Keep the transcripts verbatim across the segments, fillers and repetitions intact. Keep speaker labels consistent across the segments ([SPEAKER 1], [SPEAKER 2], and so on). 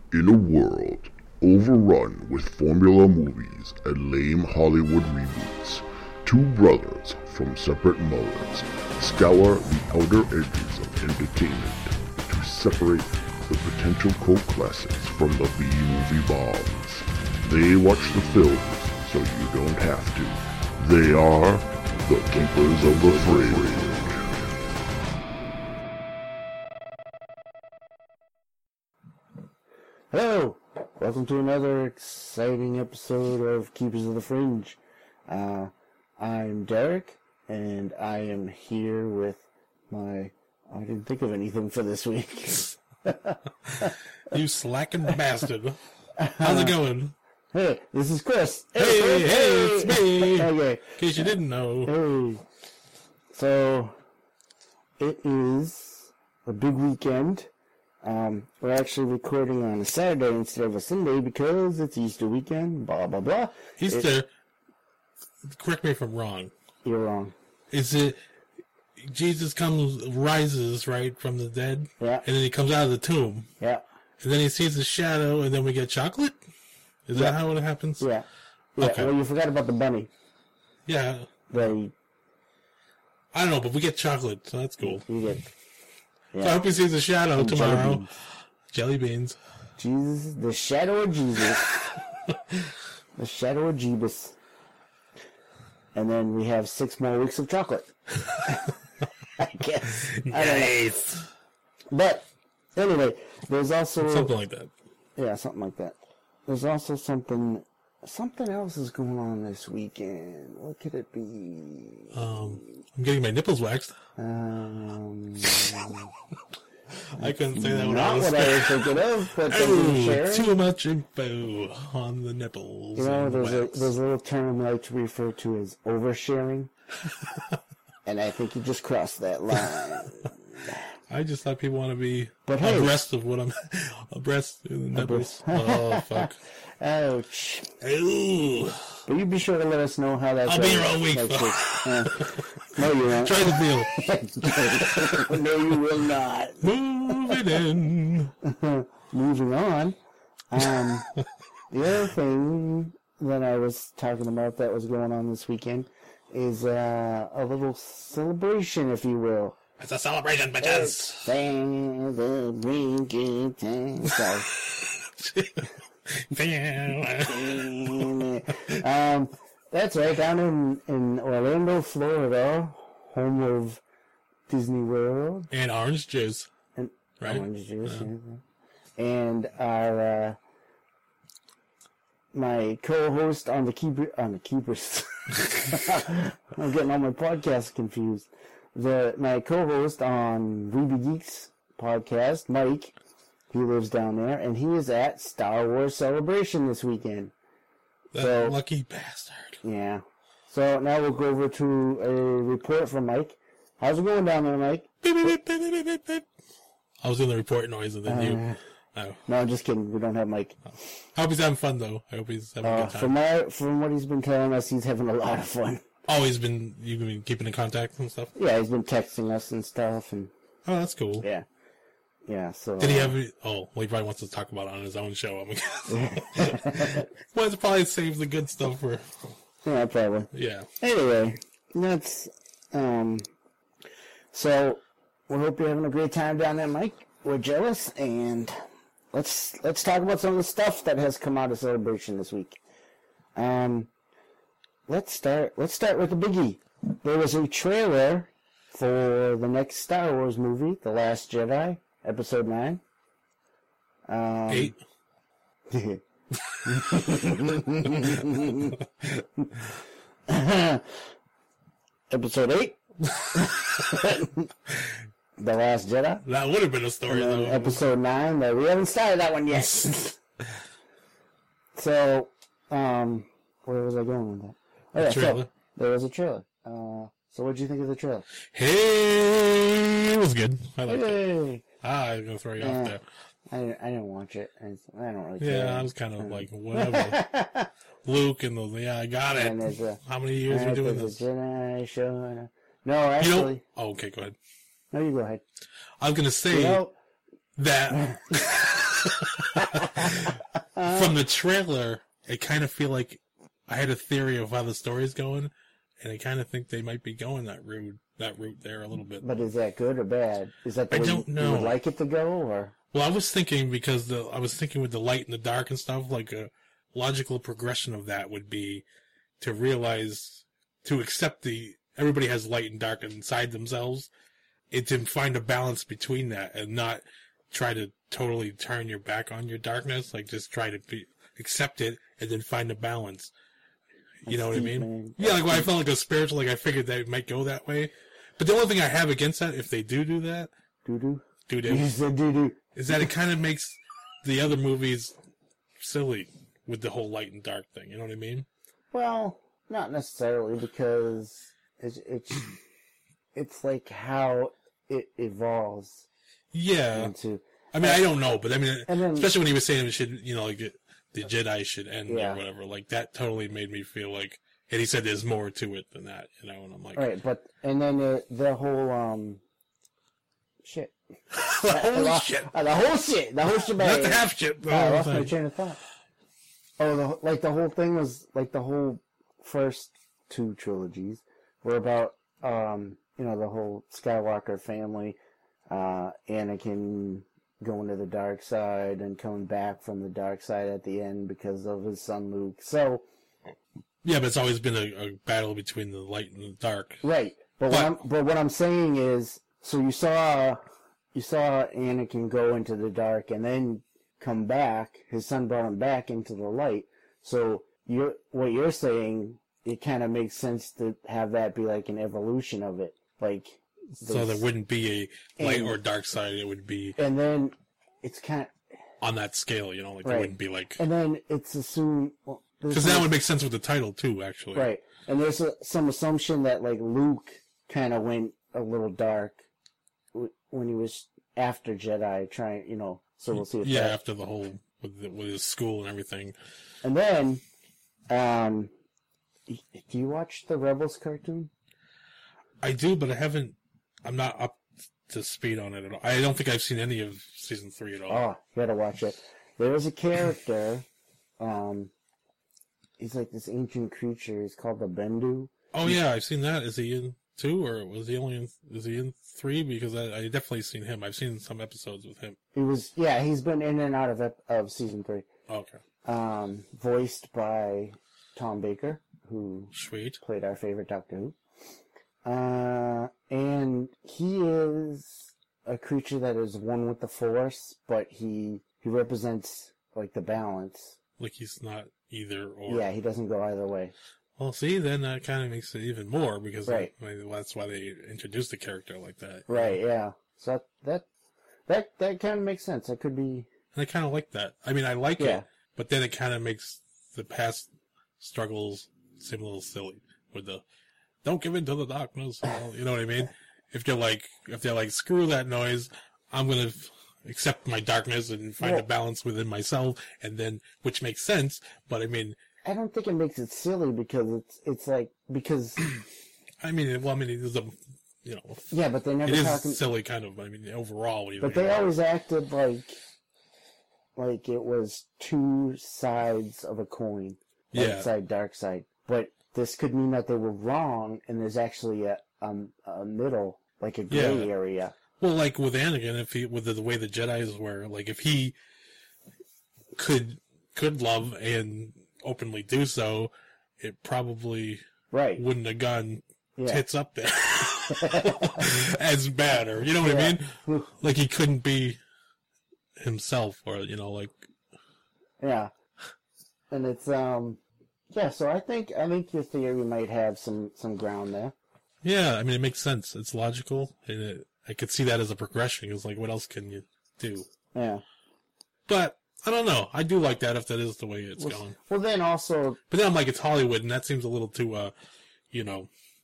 [SPEAKER 1] In a world overrun with formula movies and lame Hollywood reboots, two brothers from separate mothers scour the outer edges of entertainment to separate the potential cult classics from the B-movie bombs. They watch the films so you don't have to. They are the Keepers of the Fringe.
[SPEAKER 2] Hello! Welcome to another exciting episode of Keepers of the Fringe. Uh, I'm Derek, and I am here with my... I didn't think of anything for this week.
[SPEAKER 3] You slacking bastard. How's it going?
[SPEAKER 2] Hey, this is Chris.
[SPEAKER 3] Hey, hey, hey, it's me.
[SPEAKER 2] Okay.
[SPEAKER 3] In case you didn't know.
[SPEAKER 2] Hey. So, it is a big weekend. Um, we're actually recording on a Saturday instead of a Sunday because it's Easter weekend, blah, blah, blah.
[SPEAKER 3] Easter,
[SPEAKER 2] It,
[SPEAKER 3] correct me if I'm wrong.
[SPEAKER 2] you're wrong.
[SPEAKER 3] Is it Jesus comes, rises, right, from the dead?
[SPEAKER 2] Yeah.
[SPEAKER 3] And then he comes out of the tomb.
[SPEAKER 2] Yeah.
[SPEAKER 3] And then he sees the shadow, and then we get chocolate? Is
[SPEAKER 2] Yeah.
[SPEAKER 3] that how it happens?
[SPEAKER 2] Yeah. Yeah,
[SPEAKER 3] Okay.
[SPEAKER 2] well, you forgot about the bunny.
[SPEAKER 3] Yeah.
[SPEAKER 2] The,
[SPEAKER 3] I don't know, but we get chocolate, so that's cool.
[SPEAKER 2] you get,
[SPEAKER 3] So I
[SPEAKER 2] yeah.
[SPEAKER 3] hope he sees the shadow
[SPEAKER 2] And
[SPEAKER 3] tomorrow.
[SPEAKER 2] jelly
[SPEAKER 3] Jelly beans.
[SPEAKER 2] Jesus, the shadow of Jesus. The shadow of Jeebus. And then we have six more weeks of chocolate. I guess. I don't know.
[SPEAKER 3] Nice.
[SPEAKER 2] But, anyway, there's also...
[SPEAKER 3] Something like that.
[SPEAKER 2] Yeah, something like that. There's also something... Something else is going on this weekend. What could it be?
[SPEAKER 3] Um, I'm getting my nipples waxed.
[SPEAKER 2] Um...
[SPEAKER 3] I couldn't say that when I
[SPEAKER 2] Not
[SPEAKER 3] was
[SPEAKER 2] what I was thinking of, but thank you for
[SPEAKER 3] Oh,
[SPEAKER 2] sharing.
[SPEAKER 3] too much info on the nipples.
[SPEAKER 2] You know,
[SPEAKER 3] and
[SPEAKER 2] there's a,
[SPEAKER 3] wax.
[SPEAKER 2] there's a little term I like to refer to as oversharing. And I think you just crossed that line.
[SPEAKER 3] I just thought people want to be
[SPEAKER 2] But hey-
[SPEAKER 3] abreast of what I'm abreast of the nipples. Oh, fuck.
[SPEAKER 2] Ouch.
[SPEAKER 3] Ooh.
[SPEAKER 2] But you be sure to let us know how that
[SPEAKER 3] I'll
[SPEAKER 2] goes
[SPEAKER 3] be here all week.
[SPEAKER 2] next week. Uh, no, you won't.
[SPEAKER 3] Try the feel.
[SPEAKER 2] No, you will not.
[SPEAKER 3] Moving in.
[SPEAKER 2] Moving on. Um, the other thing that I was talking about that was going on this weekend is uh, a little celebration, if you will.
[SPEAKER 3] It's a celebration, bitches.
[SPEAKER 2] Celebration time. Sorry. um, that's right, down in, in Orlando, Florida, home of Disney World.
[SPEAKER 3] And orange juice.
[SPEAKER 2] And
[SPEAKER 3] Right?
[SPEAKER 2] orange juice, yeah. And our, uh, my co-host on the keeper, on the keepers. I'm getting all my podcasts confused. The, my co-host on Weeby Geeks podcast, Mike, he lives down there, and he is at Star Wars Celebration this weekend.
[SPEAKER 3] That
[SPEAKER 2] So-
[SPEAKER 3] lucky bastard.
[SPEAKER 2] Yeah. So now we'll go over to a report from Mike. How's it going down there, Mike?
[SPEAKER 3] Beep, beep, beep, beep, beep, beep, beep. I was doing the report noise and then
[SPEAKER 2] Uh,
[SPEAKER 3] you. Oh.
[SPEAKER 2] No, I'm just kidding. We don't have Mike.
[SPEAKER 3] I hope he's having fun, though. I hope he's having a
[SPEAKER 2] Uh,
[SPEAKER 3] good time.
[SPEAKER 2] from my, from what he's been telling us, he's having a lot of fun.
[SPEAKER 3] Always been, you've been keeping in contact and stuff?
[SPEAKER 2] Yeah, he's been texting us and stuff, and
[SPEAKER 3] Oh, that's cool.
[SPEAKER 2] yeah, yeah. So
[SPEAKER 3] Did he
[SPEAKER 2] uh,
[SPEAKER 3] have? any- Oh, well, he probably wants to talk about it on his own show. I'm guessing. Well, it's probably save the good stuff for.
[SPEAKER 2] Yeah, probably.
[SPEAKER 3] Yeah.
[SPEAKER 2] Anyway, that's um. So we hope you're having a great time down there, Mike. We're jealous, and let's let's talk about some of the stuff that has come out of Celebration this week. Um, let's start. Let's start with the biggie. There was a trailer for the next Star Wars movie, The Last Jedi, Episode Nine. Um,
[SPEAKER 3] Eight.
[SPEAKER 2] Episode eight. The Last Jedi.
[SPEAKER 3] That would have been a story,
[SPEAKER 2] And then
[SPEAKER 3] though.
[SPEAKER 2] episode nine, but we haven't started that one yet. So, um, where was I going with that? Oh, yeah,
[SPEAKER 3] trailer.
[SPEAKER 2] so, there was a trailer. Uh, so what did you think of the trailer?
[SPEAKER 3] Hey, it was good. I liked it.
[SPEAKER 2] Hey!
[SPEAKER 3] Ah, I was gonna throw you
[SPEAKER 2] Yeah.
[SPEAKER 3] off there.
[SPEAKER 2] I, I didn't watch it. I, I don't really care.
[SPEAKER 3] Yeah, I was kind of like whatever. Luke and those. Yeah, I got it.
[SPEAKER 2] And there's a,
[SPEAKER 3] How many years are
[SPEAKER 2] and
[SPEAKER 3] we doing
[SPEAKER 2] there's
[SPEAKER 3] this?
[SPEAKER 2] a Jedi show. No,
[SPEAKER 3] You
[SPEAKER 2] actually.
[SPEAKER 3] know? Oh, okay, go ahead.
[SPEAKER 2] No, you go ahead.
[SPEAKER 3] I was gonna say
[SPEAKER 2] You know,
[SPEAKER 3] that from the trailer, I kind of feel like I had a theory of how the story's going, and I kind of think they might be going that route, that route there a little bit.
[SPEAKER 2] But is that good or bad? Is that the
[SPEAKER 3] I
[SPEAKER 2] way
[SPEAKER 3] don't
[SPEAKER 2] you,
[SPEAKER 3] know.
[SPEAKER 2] you would like it to go, or?
[SPEAKER 3] Well, I was thinking because the I was thinking with the light and the dark and stuff, like a logical progression of that would be to realize, to accept the everybody has light and dark inside themselves, and to find a balance between that and not try to totally turn your back on your darkness. Like just try to be accept it and then find a balance. You know what I mean?
[SPEAKER 2] Man.
[SPEAKER 3] Yeah, like when I felt like a spiritual, like I figured they might go that way. But the only thing I have against that, if they do do that,
[SPEAKER 2] Doo doo.
[SPEAKER 3] do
[SPEAKER 2] You
[SPEAKER 3] do,
[SPEAKER 2] said doo doo.
[SPEAKER 3] is that it kind of makes the other movies silly with the whole light and dark thing. You know what I mean?
[SPEAKER 2] Well, not necessarily, because it's it's it's like how it evolves
[SPEAKER 3] Yeah.
[SPEAKER 2] into.
[SPEAKER 3] I mean, I don't know, but I mean,
[SPEAKER 2] And then-
[SPEAKER 3] especially when he was saying it should, you know, like it, the Jedi should end
[SPEAKER 2] Yeah.
[SPEAKER 3] or whatever. Like that totally made me feel like, and he said there's more to it than that, you know. And I'm like,
[SPEAKER 2] Right, but and then the the whole um shit.
[SPEAKER 3] holy
[SPEAKER 2] the,
[SPEAKER 3] shit,
[SPEAKER 2] uh, the whole shit, the whole shebang.
[SPEAKER 3] not the half shit. The
[SPEAKER 2] Oh, I
[SPEAKER 3] whole
[SPEAKER 2] lost my
[SPEAKER 3] thing.
[SPEAKER 2] train of thought. Oh, the, like the whole thing was like the whole first two trilogies were about um you know the whole Skywalker family, uh, Anakin going to the dark side and coming back from the dark side at the end because of his son Luke. So
[SPEAKER 3] Yeah, but it's always been a, a battle between the light and the dark.
[SPEAKER 2] right, but,
[SPEAKER 3] But-
[SPEAKER 2] what I'm but what I'm saying is, so you saw you saw Anakin go into the dark and then come back. His son brought him back into the light. So you're what you're saying. It kind of makes sense to have that be like an evolution of it, like.
[SPEAKER 3] So there
[SPEAKER 2] this-
[SPEAKER 3] wouldn't be a light
[SPEAKER 2] And-
[SPEAKER 3] or dark side. It would be
[SPEAKER 2] And then it's kind of,
[SPEAKER 3] on that scale, you know, like
[SPEAKER 2] Right.
[SPEAKER 3] it wouldn't be like,
[SPEAKER 2] and then it's assumed well, there's
[SPEAKER 3] because
[SPEAKER 2] some-
[SPEAKER 3] that would make sense with the title too, actually.
[SPEAKER 2] right. And there's a, some assumption that like Luke kind of went a little dark w- when he was after Jedi, trying, you know. So we'll see. If
[SPEAKER 3] Yeah,
[SPEAKER 2] that,
[SPEAKER 3] after the whole with, the, with his school and everything.
[SPEAKER 2] and then, um, y- do you watch the Rebels cartoon?
[SPEAKER 3] I do, but I haven't. I'm not up to speed on it at all. I don't think I've seen any of season three at all.
[SPEAKER 2] Oh, you gotta watch it. There was a character, um, he's like this ancient creature. He's called the Bendu.
[SPEAKER 3] Oh yeah, I've seen that. Is he in two, or was he only in? Is he in three? Because I, I definitely seen him. I've seen some episodes with him.
[SPEAKER 2] He was, yeah, he's been in and out of ep- of season three.
[SPEAKER 3] Okay,
[SPEAKER 2] Um, voiced by Tom Baker, who
[SPEAKER 3] sweet.
[SPEAKER 2] played our favorite Doctor Who. Uh, and he is a creature that is one with the Force, but he he represents like the balance.
[SPEAKER 3] Like he's not either or.
[SPEAKER 2] Yeah, he doesn't go either way.
[SPEAKER 3] Well, see, then that kind of makes it even more because
[SPEAKER 2] Right.
[SPEAKER 3] I mean, that's why they introduced the character like that.
[SPEAKER 2] Right? Yeah. So that that that, that kind of makes sense. That could be.
[SPEAKER 3] And I kind of like that. I mean, I like
[SPEAKER 2] Yeah.
[SPEAKER 3] it, but then it kind of makes the past struggles seem a little silly with the don't give in to the darkness. You know what I mean? If you're like, if they're like, screw that noise, I'm gonna f- accept my darkness and find
[SPEAKER 2] Well-
[SPEAKER 3] a balance within myself, and then which makes sense. But I mean,
[SPEAKER 2] I don't think it makes it silly because it's it's like because
[SPEAKER 3] I mean, well, I mean, it is a, you know,
[SPEAKER 2] yeah, but they never
[SPEAKER 3] it is
[SPEAKER 2] talking.
[SPEAKER 3] silly kind of. I mean, overall, when you
[SPEAKER 2] But
[SPEAKER 3] think
[SPEAKER 2] they
[SPEAKER 3] about it.
[SPEAKER 2] always acted like like it was two sides of a coin, light
[SPEAKER 3] Yeah.
[SPEAKER 2] side, dark side. But this could mean that they were wrong, and there's actually a um, a middle, like a gray
[SPEAKER 3] Yeah.
[SPEAKER 2] area.
[SPEAKER 3] Well, like with Anakin, if he with the, the way the Jedi's were, like if he could could love and openly do so, it probably
[SPEAKER 2] Right.
[SPEAKER 3] wouldn't have gone
[SPEAKER 2] Yeah.
[SPEAKER 3] tits up there as bad, or you know what I
[SPEAKER 2] Yeah.
[SPEAKER 3] mean? Like he couldn't be himself, or you know, like
[SPEAKER 2] Yeah. And it's um yeah, so I think I think your theory might have some some ground there.
[SPEAKER 3] yeah. I mean, it makes sense. It's logical, and it, I could see that as a progression. It's like, what else can you do?
[SPEAKER 2] Yeah.
[SPEAKER 3] But I don't know. I do like that if that is the way it's
[SPEAKER 2] Well,
[SPEAKER 3] going.
[SPEAKER 2] well then also
[SPEAKER 3] But then I'm like, it's Hollywood, and that seems a little too, uh, you know,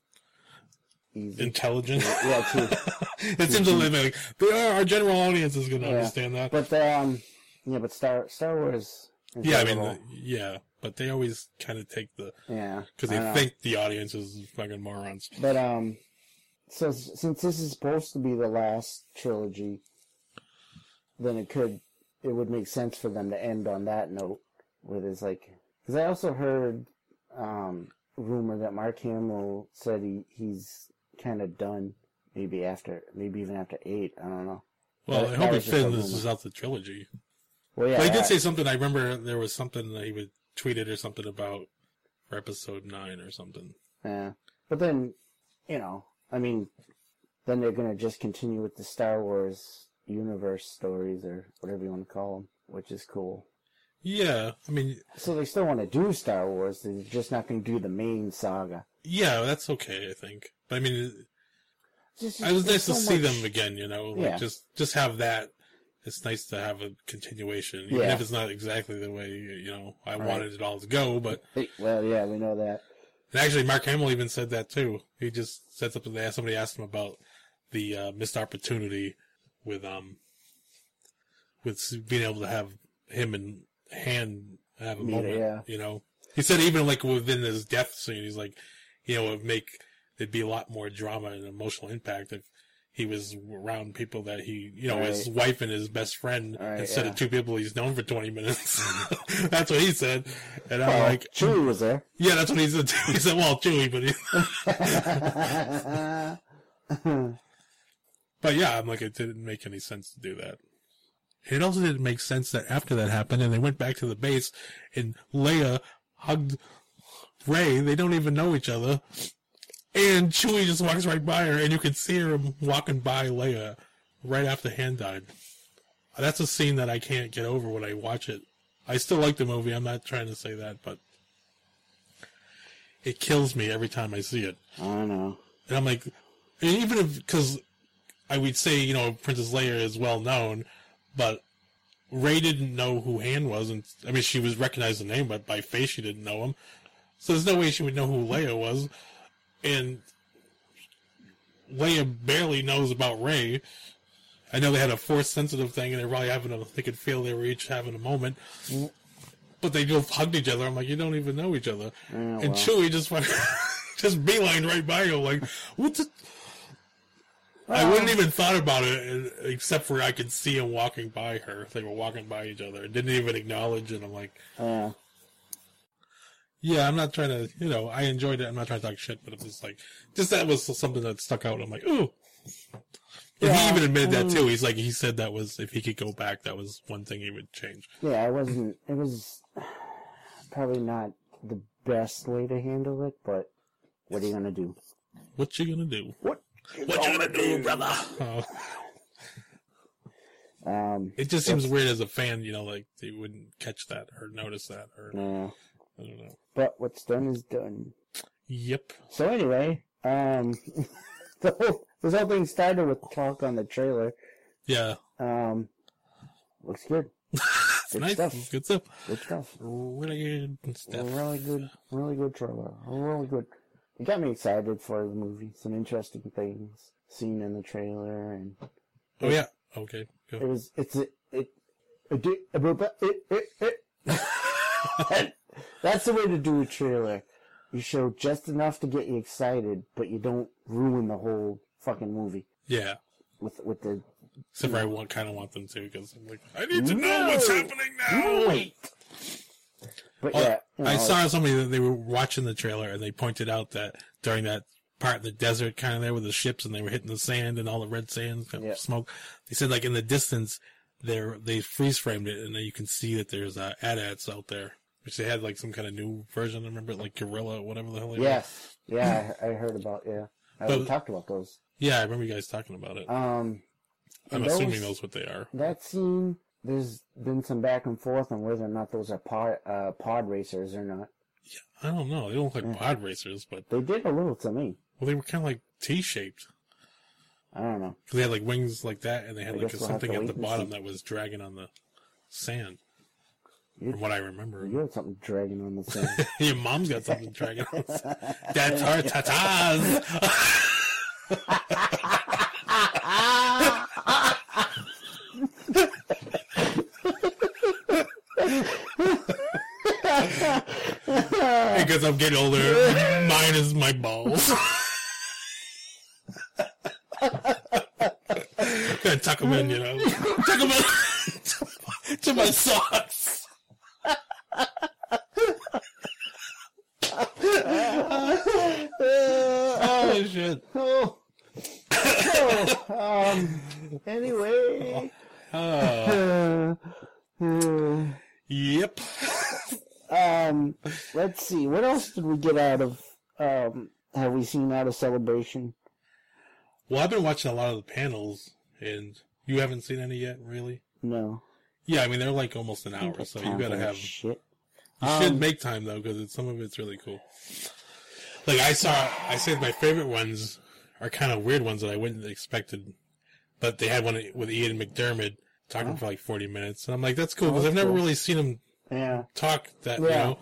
[SPEAKER 2] easy.
[SPEAKER 3] intelligent.
[SPEAKER 2] Yeah, too.
[SPEAKER 3] It seems a little like they are, our general audience is going to
[SPEAKER 2] Yeah.
[SPEAKER 3] understand that.
[SPEAKER 2] But um yeah, but Star Star Wars is
[SPEAKER 3] yeah,
[SPEAKER 2] a
[SPEAKER 3] I mean,
[SPEAKER 2] little-
[SPEAKER 3] the, yeah, but they always kind of take the
[SPEAKER 2] yeah.
[SPEAKER 3] because
[SPEAKER 2] I
[SPEAKER 3] they
[SPEAKER 2] know.
[SPEAKER 3] think the audience is fucking morons.
[SPEAKER 2] But um, so s- since this is supposed to be the last trilogy, then it could it would make sense for them to end on that note with his like. Because I also heard um, rumor that Mark Hamill said he, he's kind of done. Maybe after, maybe even after eight. I don't know.
[SPEAKER 3] Well,
[SPEAKER 2] that,
[SPEAKER 3] I hope
[SPEAKER 2] that
[SPEAKER 3] it finishes
[SPEAKER 2] rumor.
[SPEAKER 3] out the trilogy.
[SPEAKER 2] Well, yeah,
[SPEAKER 3] But he did
[SPEAKER 2] I-
[SPEAKER 3] say something. I remember there was something that he would tweeted or something about for episode nine or something.
[SPEAKER 2] Yeah, but then, you know, I mean, then they're gonna just continue with the Star Wars universe stories or whatever you want to call them, which is cool.
[SPEAKER 3] Yeah, I mean,
[SPEAKER 2] So they still want to do Star Wars. They're just not going to do the main saga.
[SPEAKER 3] yeah, that's okay, I think. But I mean,
[SPEAKER 2] Just,
[SPEAKER 3] it was
[SPEAKER 2] there's
[SPEAKER 3] nice to
[SPEAKER 2] so
[SPEAKER 3] see
[SPEAKER 2] much-
[SPEAKER 3] them again, you know? Like,
[SPEAKER 2] Yeah.
[SPEAKER 3] just, just have that. It's nice to have a continuation, even
[SPEAKER 2] Yeah.
[SPEAKER 3] if it's not exactly the way, you know, I
[SPEAKER 2] Right.
[SPEAKER 3] wanted it all to go, but...
[SPEAKER 2] Hey, well, yeah, we know that.
[SPEAKER 3] And actually, Mark Hamill even said that, too. He just said something, they- somebody asked him about the uh, missed opportunity with, um, with being able to have him and Han have a
[SPEAKER 2] Meet,
[SPEAKER 3] moment,
[SPEAKER 2] yeah.
[SPEAKER 3] you know? He said even, like, within his death scene, he's like, you know, it would make, there'd be a lot more drama and emotional impact if he was around people that he, you know, his
[SPEAKER 2] Right.
[SPEAKER 3] wife and his best friend
[SPEAKER 2] Right,
[SPEAKER 3] instead
[SPEAKER 2] yeah.
[SPEAKER 3] of two people he's known for twenty minutes. That's what he said. And I'm
[SPEAKER 2] Well,
[SPEAKER 3] like,
[SPEAKER 2] Chewie was there.
[SPEAKER 3] yeah, that's what he said too. He said, well, Chewie, but he, but yeah, I'm like, it didn't make any sense to do that. It also didn't make sense that after that happened and they went back to the base and Leia hugged Rey. They don't even know each other. And Chewie just walks right by her and you can see her walking by Leia right after Han died. That's a scene that I can't get over when I watch it. I still like the movie. I'm not trying to say that, but it kills me every time I see it.
[SPEAKER 2] I don't know.
[SPEAKER 3] And I'm like, and even if, because I would say, you know, Princess Leia is well known, but Rey didn't know who Han was. And I mean, she was recognized the name, but by face she didn't know him. So there's no way she would know who Leia was. And Leia barely knows about Rey. I know they had a force sensitive thing, and they're probably having a, they could feel they were each having a moment. But they just hugged each other. I'm like, you don't even know each other.
[SPEAKER 2] Yeah,
[SPEAKER 3] and
[SPEAKER 2] well.
[SPEAKER 3] Chewie just went, just beelined right by you, like, what the? I wouldn't even thought about it, except for I could see him walking by her. They were walking by each other. Didn't even acknowledge it. I'm like,
[SPEAKER 2] Yeah.
[SPEAKER 3] yeah, I'm not trying to, you know, I enjoyed it. I'm not trying to talk shit, but it was like, just that was something that stuck out. I'm like, ooh. And he
[SPEAKER 2] Yeah,
[SPEAKER 3] even admitted
[SPEAKER 2] I
[SPEAKER 3] that
[SPEAKER 2] mean-
[SPEAKER 3] too. He's like, he said that was, if he could go back, that was one thing he would change.
[SPEAKER 2] Yeah, it wasn't. It was probably not the best way to handle it, but what are you gonna do?
[SPEAKER 3] What you gonna do?
[SPEAKER 2] What?
[SPEAKER 3] What you gonna do, brother? Oh.
[SPEAKER 2] Um.
[SPEAKER 3] It just seems weird as a fan, you know, like they wouldn't catch that or notice that or
[SPEAKER 2] Yeah.
[SPEAKER 3] I don't know.
[SPEAKER 2] But what's done is done.
[SPEAKER 3] Yep.
[SPEAKER 2] So anyway, um, the whole this whole thing started with talk on the trailer.
[SPEAKER 3] Yeah.
[SPEAKER 2] Um, looks good.
[SPEAKER 3] It's
[SPEAKER 2] Good
[SPEAKER 3] nice.
[SPEAKER 2] stuff.
[SPEAKER 3] It's good stuff.
[SPEAKER 2] Good stuff.
[SPEAKER 3] Really good stuff.
[SPEAKER 2] Really good. Really good trailer. Really good. It got me excited for the movie. Some interesting things seen in the trailer, and
[SPEAKER 3] Oh yeah. Okay.
[SPEAKER 2] it
[SPEAKER 3] Go.
[SPEAKER 2] was. It's a. It. It. It. It. it, it. That's the way to do a trailer. You show just enough to get you excited, but you don't ruin the whole fucking movie
[SPEAKER 3] Yeah.
[SPEAKER 2] with with the.
[SPEAKER 3] Except for I want, kind of want them to because I'm like, I need to know what's
[SPEAKER 2] No!
[SPEAKER 3] happening now.
[SPEAKER 2] Wait. But
[SPEAKER 3] Oh,
[SPEAKER 2] yeah, you know,
[SPEAKER 3] I saw somebody that they were watching the trailer and they pointed out that during that part in the desert kind of there with the ships and they were hitting the sand and all the red sand kind of
[SPEAKER 2] Yeah.
[SPEAKER 3] smoke. They said like in the distance there they freeze framed it and then you can see that there's uh, A T A Ts out there, which they had like some kind of new version. I remember it, like Gorilla, whatever the hell they were.
[SPEAKER 2] Yes, yeah, I, I heard about yeah. I
[SPEAKER 3] But-
[SPEAKER 2] we talked about those.
[SPEAKER 3] Yeah, I remember you guys talking about it.
[SPEAKER 2] Um,
[SPEAKER 3] I'm
[SPEAKER 2] those-
[SPEAKER 3] assuming those what they are.
[SPEAKER 2] that scene. There's been some back and forth on whether or not those are pod uh, pod racers or not.
[SPEAKER 3] I don't know. They don't look like
[SPEAKER 2] Yeah.
[SPEAKER 3] pod racers, but
[SPEAKER 2] They did a little to me.
[SPEAKER 3] well, they were kind of like T-shaped.
[SPEAKER 2] I don't know.
[SPEAKER 3] Because they had like wings like that, and they had
[SPEAKER 2] I
[SPEAKER 3] like
[SPEAKER 2] guess we'll have
[SPEAKER 3] something
[SPEAKER 2] to
[SPEAKER 3] at the
[SPEAKER 2] wait and
[SPEAKER 3] bottom
[SPEAKER 2] see.
[SPEAKER 3] that was dragging on the sand.
[SPEAKER 2] You-
[SPEAKER 3] From what I remember.
[SPEAKER 2] You had something dragging on the sand.
[SPEAKER 3] Your mom's got something dragging on the sand. That's our tatas! Because I'm getting older, mine is my balls. Gotta tuck them in, you know. Tuck them in to my socks. shit.
[SPEAKER 2] Oh. oh. Um. Anyway.
[SPEAKER 3] Oh.
[SPEAKER 2] Uh,
[SPEAKER 3] Yep.
[SPEAKER 2] um. Let's see. What else did we get out of? Um. Have we seen out of Celebration?
[SPEAKER 3] Well, I've been watching a lot of the panels, and you haven't seen any yet, really?
[SPEAKER 2] No.
[SPEAKER 3] Yeah, I mean, they're like almost an
[SPEAKER 2] I think
[SPEAKER 3] hour,
[SPEAKER 2] that's
[SPEAKER 3] so
[SPEAKER 2] time
[SPEAKER 3] you gotta
[SPEAKER 2] for that
[SPEAKER 3] have...
[SPEAKER 2] shit.
[SPEAKER 3] You
[SPEAKER 2] Um,
[SPEAKER 3] should make time, though, because some of it's really cool. Like, I saw... I say my favorite ones are kind of weird ones that I wouldn't have expected, but they had one with Ian McDermott talking
[SPEAKER 2] Oh.
[SPEAKER 3] for like forty minutes, and I'm like, that's cool,
[SPEAKER 2] Oh,
[SPEAKER 3] because
[SPEAKER 2] that's
[SPEAKER 3] I've never
[SPEAKER 2] cool.
[SPEAKER 3] really seen him
[SPEAKER 2] Yeah.
[SPEAKER 3] talk that, you
[SPEAKER 2] Yeah.
[SPEAKER 3] know?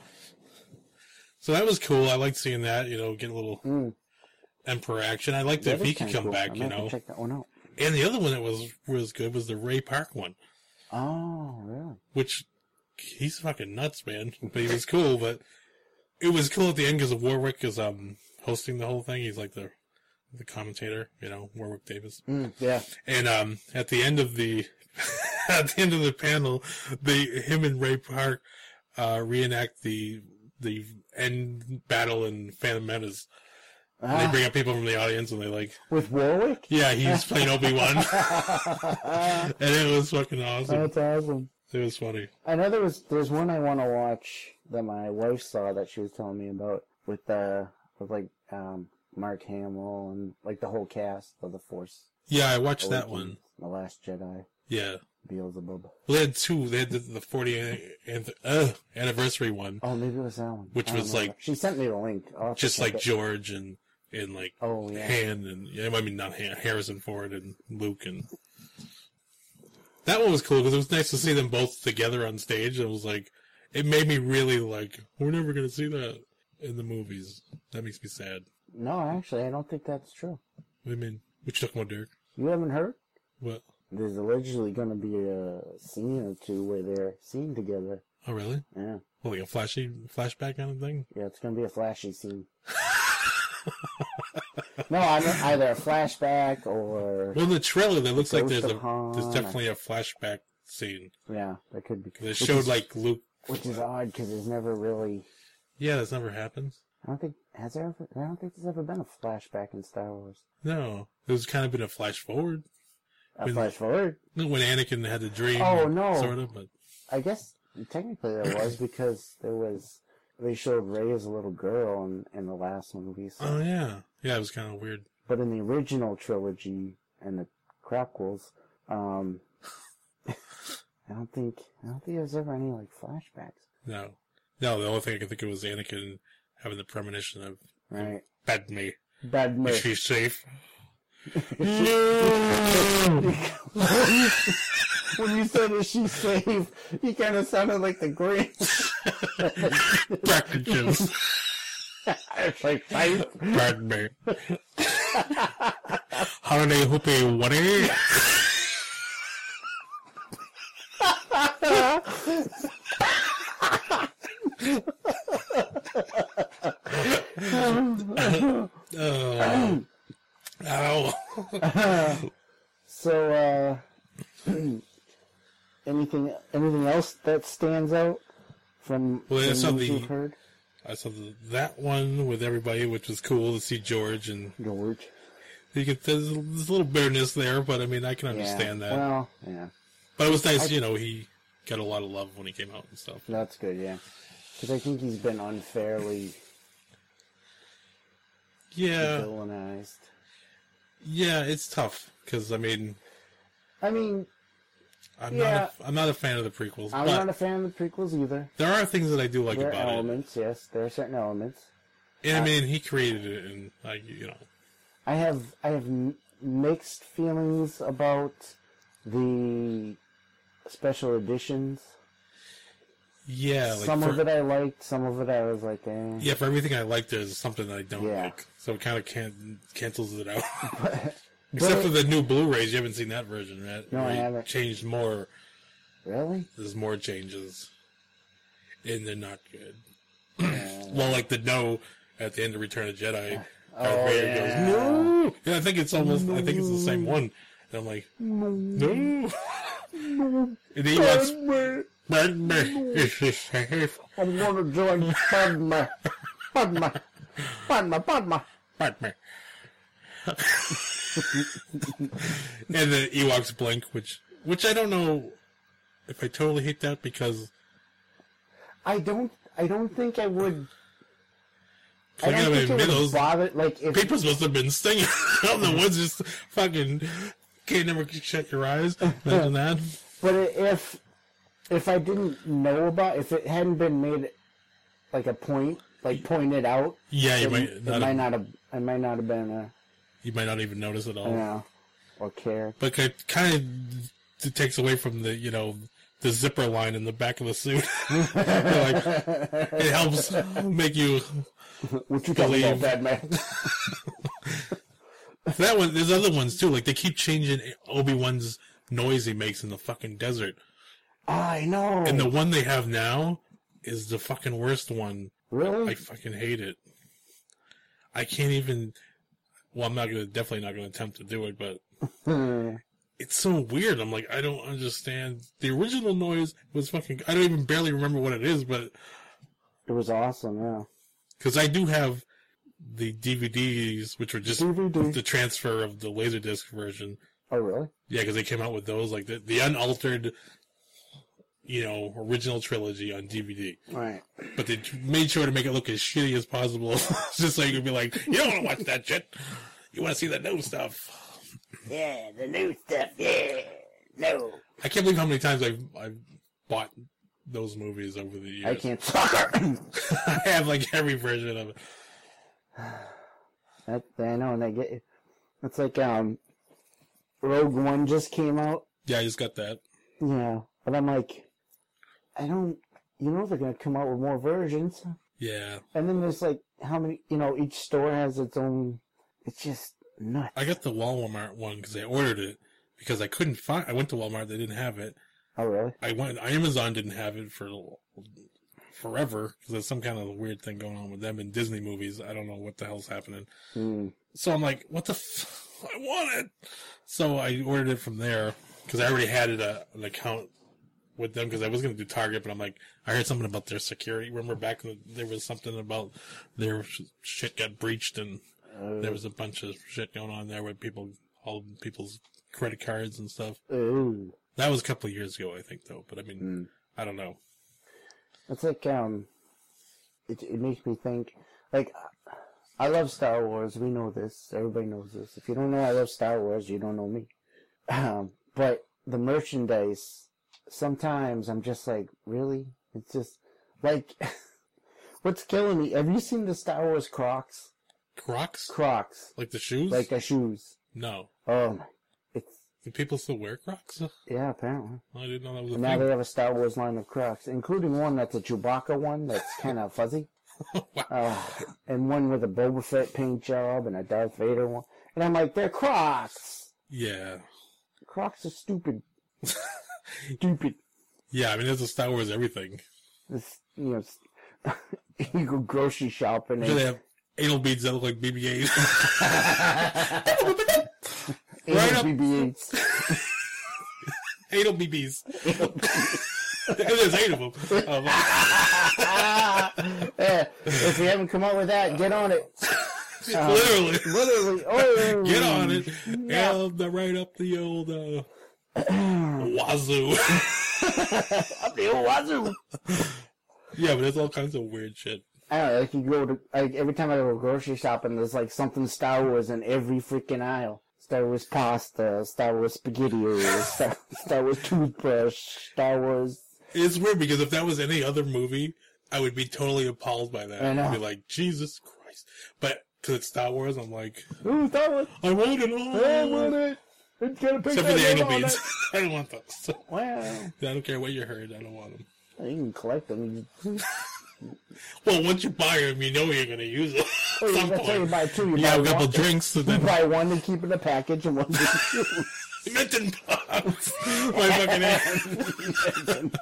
[SPEAKER 3] So that was cool. I liked seeing that, you know, get a little
[SPEAKER 2] Mm.
[SPEAKER 3] Emperor action. I liked
[SPEAKER 2] That
[SPEAKER 3] if
[SPEAKER 2] is
[SPEAKER 3] he could
[SPEAKER 2] kinda
[SPEAKER 3] come
[SPEAKER 2] cool.
[SPEAKER 3] back,
[SPEAKER 2] I
[SPEAKER 3] you
[SPEAKER 2] might have to
[SPEAKER 3] know?
[SPEAKER 2] check that one out.
[SPEAKER 3] And the other one that was was good was the Ray Park one,
[SPEAKER 2] Oh, really?
[SPEAKER 3] which he's fucking nuts, man. But he was cool. But it was cool at the end because Warwick is um hosting the whole thing. He's like the the commentator, you know, Warwick Davis.
[SPEAKER 2] Mm, yeah.
[SPEAKER 3] And um at the end of the at the end of the panel, they him and Ray Park uh reenact the the end battle in Phantom Menace. And
[SPEAKER 2] Ah,
[SPEAKER 3] they bring up people from the audience and they like,
[SPEAKER 2] with Warwick?
[SPEAKER 3] yeah, he's playing Obi-Wan. And it was fucking awesome.
[SPEAKER 2] That's awesome.
[SPEAKER 3] It was funny.
[SPEAKER 2] I know there was there's one I want to watch that my wife saw that she was telling me about with uh with like um Mark Hamill and like the whole cast of the Force.
[SPEAKER 3] Yeah, I watched that
[SPEAKER 2] Awakens,
[SPEAKER 3] one.
[SPEAKER 2] The Last Jedi,
[SPEAKER 3] Yeah.
[SPEAKER 2] Beelzebub.
[SPEAKER 3] Well, they had two. They had the, the fortieth uh, anniversary one,
[SPEAKER 2] Oh, maybe it was that one.
[SPEAKER 3] Which
[SPEAKER 2] I don't
[SPEAKER 3] was
[SPEAKER 2] remember.
[SPEAKER 3] like-
[SPEAKER 2] she sent me the link. I'll have to
[SPEAKER 3] just
[SPEAKER 2] check
[SPEAKER 3] like
[SPEAKER 2] it.
[SPEAKER 3] George and, and like
[SPEAKER 2] Oh yeah.
[SPEAKER 3] Han and, yeah, I mean, not Han, Harrison Ford and Luke. And that one was cool because it was nice to see them both together on stage. It was like, it made me really like, we're never going to see that in the movies. That makes me sad.
[SPEAKER 2] No, actually, I don't think that's true.
[SPEAKER 3] What do you mean? What you talking about, Derek?
[SPEAKER 2] You haven't heard?
[SPEAKER 3] What?
[SPEAKER 2] There's allegedly going to be a scene or two where they're seen together.
[SPEAKER 3] Oh, really?
[SPEAKER 2] Yeah.
[SPEAKER 3] Well, like a flashy flashback kind of thing?
[SPEAKER 2] Yeah, it's going to be a flashy scene. No, I mean either a flashback or...
[SPEAKER 3] Well, in the trailer, that looks like
[SPEAKER 2] Ghost
[SPEAKER 3] there's
[SPEAKER 2] of
[SPEAKER 3] a
[SPEAKER 2] Han
[SPEAKER 3] there's
[SPEAKER 2] or-
[SPEAKER 3] definitely a flashback scene.
[SPEAKER 2] Yeah, that could be...
[SPEAKER 3] They
[SPEAKER 2] which
[SPEAKER 3] showed
[SPEAKER 2] is-
[SPEAKER 3] like Luke.
[SPEAKER 2] Which is odd, because there's never really...
[SPEAKER 3] Yeah, that's never happened.
[SPEAKER 2] I don't think... Has there ever... I don't think there's ever been a flashback in Star Wars.
[SPEAKER 3] No, it was kind of been a flash forward.
[SPEAKER 2] A
[SPEAKER 3] When-
[SPEAKER 2] flash forward?
[SPEAKER 3] When Anakin had the dream.
[SPEAKER 2] Oh, no.
[SPEAKER 3] Sort of, but
[SPEAKER 2] I guess technically there was, because there was... They showed Rey as a little girl in, in the last movie. So.
[SPEAKER 3] oh yeah, yeah, it was kind of weird.
[SPEAKER 2] But in the original trilogy and the prequels, um, I don't think I don't think there's ever any like flashbacks.
[SPEAKER 3] No, no, the only thing I can think of was Anakin having the premonition of
[SPEAKER 2] Right?
[SPEAKER 3] Padme.
[SPEAKER 2] Bad
[SPEAKER 3] Is
[SPEAKER 2] myth.
[SPEAKER 3] she safe?
[SPEAKER 2] When you said is she safe, you kind of sounded like the Grinch.
[SPEAKER 3] Packages.
[SPEAKER 2] It's like safe.
[SPEAKER 3] Padme. Holiday hoopy what? Oh. Ow.
[SPEAKER 2] So, uh, anything anything else that stands out from
[SPEAKER 3] Well,
[SPEAKER 2] the
[SPEAKER 3] I saw
[SPEAKER 2] news
[SPEAKER 3] the-
[SPEAKER 2] you've heard?
[SPEAKER 3] I saw the, that one with everybody, which was cool to see George, and
[SPEAKER 2] George.
[SPEAKER 3] you could, there's, there's a little bitterness there, but I mean, I can understand
[SPEAKER 2] yeah.
[SPEAKER 3] that.
[SPEAKER 2] Well, yeah,
[SPEAKER 3] But it was nice,
[SPEAKER 2] I-
[SPEAKER 3] you know, he got a lot of love when he came out and stuff.
[SPEAKER 2] that's good. Yeah, because I think he's been unfairly
[SPEAKER 3] Yeah,
[SPEAKER 2] villainized.
[SPEAKER 3] yeah, it's tough, because, I mean,
[SPEAKER 2] I mean,
[SPEAKER 3] I'm,
[SPEAKER 2] Yeah.
[SPEAKER 3] not a, I'm not a fan of the prequels,
[SPEAKER 2] I'm
[SPEAKER 3] but
[SPEAKER 2] not a fan of the prequels either.
[SPEAKER 3] there are things that I do like
[SPEAKER 2] There are
[SPEAKER 3] about it.
[SPEAKER 2] elements, yes, there are certain elements.
[SPEAKER 3] And I
[SPEAKER 2] Uh,
[SPEAKER 3] mean, he created it, and, like, you know,
[SPEAKER 2] I have I have m- mixed feelings about the special editions.
[SPEAKER 3] yeah, like,
[SPEAKER 2] some
[SPEAKER 3] for,
[SPEAKER 2] of it I liked, some of it I was like, eh.
[SPEAKER 3] yeah, for everything I like, there's something that I don't
[SPEAKER 2] Yeah.
[SPEAKER 3] like. So it kind of can, cancels it out.
[SPEAKER 2] But,
[SPEAKER 3] Except for
[SPEAKER 2] but-
[SPEAKER 3] the new Blu-rays, you haven't seen that version, right?
[SPEAKER 2] No, I
[SPEAKER 3] Where it
[SPEAKER 2] haven't.
[SPEAKER 3] Changed more.
[SPEAKER 2] really?
[SPEAKER 3] There's more changes, and they're not good.
[SPEAKER 2] Uh,
[SPEAKER 3] Well, like the no at the end of Return of the Jedi, Darth
[SPEAKER 2] oh,
[SPEAKER 3] Vader
[SPEAKER 2] yeah.
[SPEAKER 3] goes no. Yeah, I think it's almost. I think it's the same one. And I'm like no. And he wants Padme. Is she safe?
[SPEAKER 2] I'm going to join Padme. Padme. Padme. Padme.
[SPEAKER 3] Padme. And the Ewoks blink, which which I don't know if I totally hate that because
[SPEAKER 2] I don't. I don't think I would.
[SPEAKER 3] I, I don't think it would
[SPEAKER 2] bother. Like if
[SPEAKER 3] people supposed to have been stinging out in the woods, just fucking can't never shut your eyes. Imagine that.
[SPEAKER 2] But if if I didn't know about, if it hadn't been made like a point, like pointed out,
[SPEAKER 3] yeah, you might.
[SPEAKER 2] It
[SPEAKER 3] Not
[SPEAKER 2] might
[SPEAKER 3] have,
[SPEAKER 2] not have. I might not have been. A,
[SPEAKER 3] you might not even notice at all.
[SPEAKER 2] You know, or care.
[SPEAKER 3] But it kind of it takes away from the you know. The zipper line in the back of the suit. Like, it helps make you
[SPEAKER 2] what you talking about, bad man?
[SPEAKER 3] That one, there's other ones too. Like they keep changing Obi-Wan's noise he makes in the fucking desert.
[SPEAKER 2] I know.
[SPEAKER 3] And the one they have now is the fucking worst one.
[SPEAKER 2] Really?
[SPEAKER 3] I fucking hate it. I can't even. Well, I'm not gonna. Definitely not gonna attempt to do it, but. It's so weird. I'm like, I don't understand. The original noise was fucking... I don't even barely remember what it is, but...
[SPEAKER 2] It was awesome, yeah.
[SPEAKER 3] Because I do have the D V Ds, which were just D V D. The transfer of the Laserdisc version.
[SPEAKER 2] Oh, really?
[SPEAKER 3] Yeah, because they came out with those, like the, the unaltered, you know, original trilogy on D V D.
[SPEAKER 2] Right.
[SPEAKER 3] But they made sure to make it look as shitty as possible, just so you could be like, you don't want to watch that shit. You want to see the new stuff.
[SPEAKER 2] Yeah, the new stuff, yeah. No.
[SPEAKER 3] I can't believe how many times I've, I've bought those movies over the years.
[SPEAKER 2] I can't talk.
[SPEAKER 3] I have, like, every version of it.
[SPEAKER 2] That, I know, and they get... It's like, um... Rogue One just came out.
[SPEAKER 3] Yeah, I just got that.
[SPEAKER 2] Yeah, but I'm like... I don't... You know they're going to come out with more versions.
[SPEAKER 3] Yeah.
[SPEAKER 2] And then there's, like, how many... You know, each store has its own... It's just... nuts.
[SPEAKER 3] I got the Walmart one because I ordered it because I couldn't find. I went to Walmart; they didn't have it.
[SPEAKER 2] Oh, really?
[SPEAKER 3] I went. Amazon didn't have it for forever because there's some kind of weird thing going on with them in Disney movies. I don't know what the hell's happening.
[SPEAKER 2] Mm.
[SPEAKER 3] So I'm like, "What the? F- I want it!" So I ordered it from there because I already had it a, an account with them because I was going to do Target, but I'm like, I heard something about their security. Remember back in the, there was something about their sh- shit got breached and. Uh, there was a bunch of shit going on there with people, all people's credit cards and stuff.
[SPEAKER 2] Ooh.
[SPEAKER 3] That was a couple of years ago, I think, though. But I mean, mm. I don't know.
[SPEAKER 2] It's like, um, it, it makes me think, like, I love Star Wars. We know this. Everybody knows this. If you don't know I love Star Wars, you don't know me. Um, but the merchandise, sometimes I'm just like, really? It's just, like, what's killing me? Have you seen the Star Wars Crocs?
[SPEAKER 3] Crocs?
[SPEAKER 2] Crocs.
[SPEAKER 3] Like the shoes?
[SPEAKER 2] Like the shoes.
[SPEAKER 3] No.
[SPEAKER 2] Oh, my. It's...
[SPEAKER 3] Do people still wear Crocs?
[SPEAKER 2] Yeah, apparently.
[SPEAKER 3] I didn't know that was a
[SPEAKER 2] and
[SPEAKER 3] thing.
[SPEAKER 2] now they have a Star Wars line of Crocs, including one that's a Chewbacca one that's kind of fuzzy. Wow. Uh, and one with a Boba Fett paint job and a Darth Vader one. And I'm like, they're Crocs!
[SPEAKER 3] Yeah.
[SPEAKER 2] Crocs are stupid. Stupid.
[SPEAKER 3] Yeah, I mean, there's a Star Wars everything.
[SPEAKER 2] It's, you know, you go grocery shopping and...
[SPEAKER 3] Do they have anal beads that look like B B eights?
[SPEAKER 2] Right up. B B eights.
[SPEAKER 3] Anal B Bs. There's eight of them. Um,
[SPEAKER 2] yeah, if you haven't come up with that, get on it. Uh,
[SPEAKER 3] literally.
[SPEAKER 2] Literally. Oh,
[SPEAKER 3] get on it. Yeah, yeah right up the old uh, wazoo.
[SPEAKER 2] Up the old wazoo.
[SPEAKER 3] Yeah, but there's all kinds of weird shit.
[SPEAKER 2] I don't know, like you go to, like every time I go grocery shopping, there's like something Star Wars in every freaking aisle. Star Wars pasta, Star Wars spaghetti, Star, Star Wars toothbrush, Star Wars...
[SPEAKER 3] It's weird because if that was any other movie, I would be totally appalled by that.
[SPEAKER 2] I know.
[SPEAKER 3] I'd be like, Jesus Christ. But because it's Star Wars, I'm like,
[SPEAKER 2] ooh, Star Wars.
[SPEAKER 3] I want it all.
[SPEAKER 2] I want it. It's gonna pick
[SPEAKER 3] Except for the anal beads. I don't want those.
[SPEAKER 2] Wow.
[SPEAKER 3] I don't care what you heard. I don't want them.
[SPEAKER 2] You can collect them.
[SPEAKER 3] Well, once you buy them, you know you're going to use them.
[SPEAKER 2] Oh, yeah, that's how you buy two. You
[SPEAKER 3] yeah,
[SPEAKER 2] buy
[SPEAKER 3] a couple
[SPEAKER 2] one,
[SPEAKER 3] drinks. So then...
[SPEAKER 2] You buy one to keep in the package and one to use.
[SPEAKER 3] Minton Pops. My fucking hand.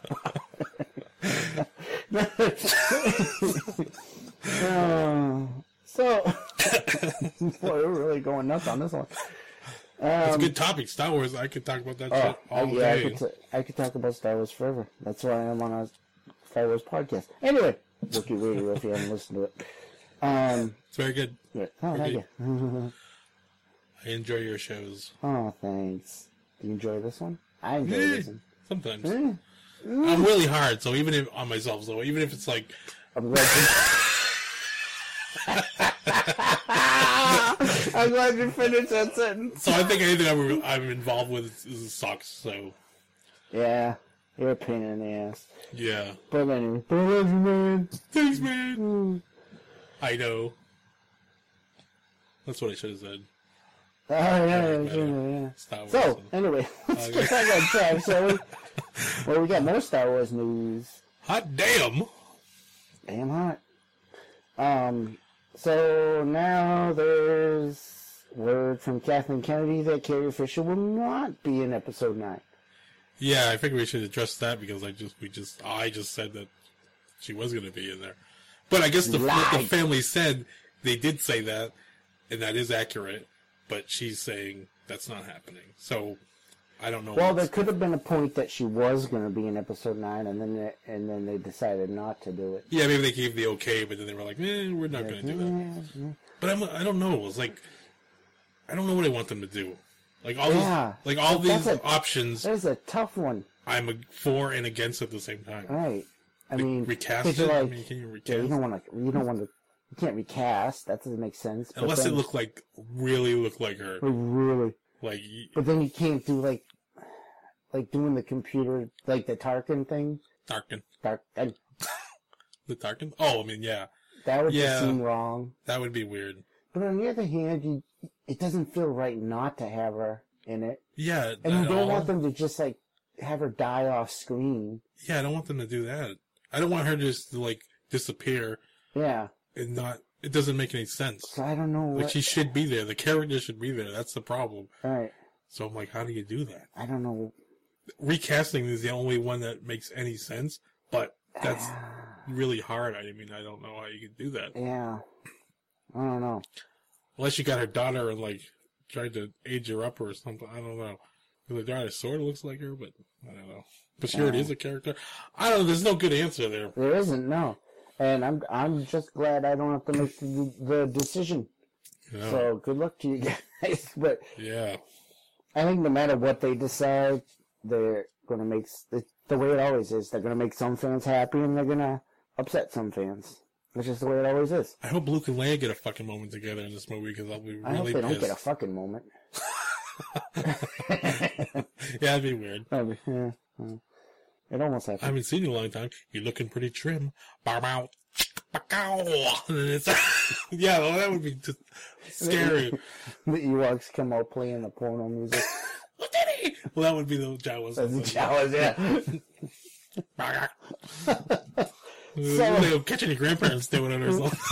[SPEAKER 2] uh, so, boy, we're really going nuts on this one. Um,
[SPEAKER 3] it's a good topic. Star Wars, I could talk about that
[SPEAKER 2] oh,
[SPEAKER 3] shit all
[SPEAKER 2] yeah,
[SPEAKER 3] day.
[SPEAKER 2] I could, t- I could talk about Star Wars forever. That's why I'm on a Star Wars podcast. Anyway, Wookiee Radio if you haven't listened to it. Um,
[SPEAKER 3] it's very good.
[SPEAKER 2] Yeah. Oh, thank you.
[SPEAKER 3] I enjoy your shows.
[SPEAKER 2] Oh, thanks. Do you enjoy this one? I enjoy
[SPEAKER 3] Eh,
[SPEAKER 2] this one.
[SPEAKER 3] Sometimes.
[SPEAKER 2] Eh,
[SPEAKER 3] I'm really hard, so even if on myself, so even if it's like,
[SPEAKER 2] I'm glad you... I'm glad you finished that sentence.
[SPEAKER 3] so I think anything I'm, I'm involved with is, is sucks. So
[SPEAKER 2] Yeah, you're a pain in the ass.
[SPEAKER 3] yeah.
[SPEAKER 2] But anyway, I love you, man.
[SPEAKER 3] Thanks, man. I know. That's what I should have said.
[SPEAKER 2] Oh, yeah, yeah,
[SPEAKER 3] Better.
[SPEAKER 2] yeah, yeah.
[SPEAKER 3] Star Wars.
[SPEAKER 2] So, anyway, let's
[SPEAKER 3] Okay.
[SPEAKER 2] get back on track, shall we? Well, we got more Star Wars news.
[SPEAKER 3] Hot damn!
[SPEAKER 2] Damn hot. Um, so now there's word from Kathleen Kennedy that Carrie Fisher will not be in Episode nine.
[SPEAKER 3] Yeah, I think we should address that because I just we just I just said that she was going to be in there, but I guess the, what the
[SPEAKER 2] Lied.
[SPEAKER 3] family said they did say that, and that is accurate. But she's saying that's not happening. So I don't know.
[SPEAKER 2] Well,
[SPEAKER 3] what's-
[SPEAKER 2] there could have been a point that she was going to be in Episode nine, and then they, and then they decided not to do it.
[SPEAKER 3] yeah, maybe they gave the okay, but then they were like, eh, we're not going to do that.
[SPEAKER 2] Yeah, yeah.
[SPEAKER 3] But I'm, I don't know. It's like I don't know what I want them to do. Like all
[SPEAKER 2] Yeah.
[SPEAKER 3] these, like all
[SPEAKER 2] That's
[SPEAKER 3] these
[SPEAKER 2] a-
[SPEAKER 3] options,
[SPEAKER 2] There's a tough one,
[SPEAKER 3] I'm a, for and against at the same time.
[SPEAKER 2] right? I
[SPEAKER 3] Like,
[SPEAKER 2] mean,
[SPEAKER 3] recast
[SPEAKER 2] 'cause
[SPEAKER 3] it.
[SPEAKER 2] you're
[SPEAKER 3] I
[SPEAKER 2] like,
[SPEAKER 3] mean, can you
[SPEAKER 2] yeah,
[SPEAKER 3] recast?
[SPEAKER 2] you don't want to. You don't want to. You can't recast. That doesn't make sense. but
[SPEAKER 3] Unless
[SPEAKER 2] then,
[SPEAKER 3] it looked like really looked like her.
[SPEAKER 2] really.
[SPEAKER 3] Like y-
[SPEAKER 2] But then you can't do like, like doing the computer, like the Tarkin thing.
[SPEAKER 3] Tarkin,
[SPEAKER 2] Dark, that,
[SPEAKER 3] the Tarkin. Oh, I mean, yeah,
[SPEAKER 2] that would
[SPEAKER 3] Yeah.
[SPEAKER 2] just seem wrong.
[SPEAKER 3] that would be weird.
[SPEAKER 2] But on the other hand, you, it doesn't feel right not to have her in it,
[SPEAKER 3] Yeah,
[SPEAKER 2] and you
[SPEAKER 3] at
[SPEAKER 2] don't
[SPEAKER 3] all.
[SPEAKER 2] want them to just like have her die off screen.
[SPEAKER 3] Yeah, I don't want them to do that. I don't want her to just like disappear
[SPEAKER 2] Yeah,
[SPEAKER 3] and not. It doesn't make any sense.
[SPEAKER 2] so I don't know
[SPEAKER 3] Like
[SPEAKER 2] what.
[SPEAKER 3] she should be there. The character should be there. That's the problem.
[SPEAKER 2] Right,
[SPEAKER 3] So I'm like, how do you do that?
[SPEAKER 2] I don't know.
[SPEAKER 3] Recasting is the only one that makes any sense, but that's really hard. I mean, I don't know how you can do that.
[SPEAKER 2] Yeah, I don't know.
[SPEAKER 3] Unless you got her daughter and like tried to age her up or something. I don't know. The daughter sort of looks like her, but I don't know. But she already is a character. I don't know. There's no good answer there.
[SPEAKER 2] There isn't, no. And I'm I'm just glad I don't have to make the, the decision.
[SPEAKER 3] You know?
[SPEAKER 2] So good luck to you guys. But
[SPEAKER 3] Yeah.
[SPEAKER 2] I think no matter what they decide, they're going to make s- it, the way it always is. They're going to make some fans happy, and they're going to upset some fans. That's just the way it always is.
[SPEAKER 3] I hope Luke and Leia get a fucking moment together in this movie because I'll be really
[SPEAKER 2] I hope they
[SPEAKER 3] pissed.
[SPEAKER 2] don't get a fucking moment.
[SPEAKER 3] Yeah, that'd be weird.
[SPEAKER 2] That'd be- yeah, yeah. It almost
[SPEAKER 3] I
[SPEAKER 2] happened.
[SPEAKER 3] haven't seen you in a long time. You're looking pretty trim. Bow bow. Bow. And then it's yeah, well, that would be just scary.
[SPEAKER 2] The Ewoks come out playing the porno music.
[SPEAKER 3] Lieutenant! Well, that would be the Jawas.
[SPEAKER 2] That's the Jawas, yeah. So-
[SPEAKER 3] They'll catch any grandparents doing it or something.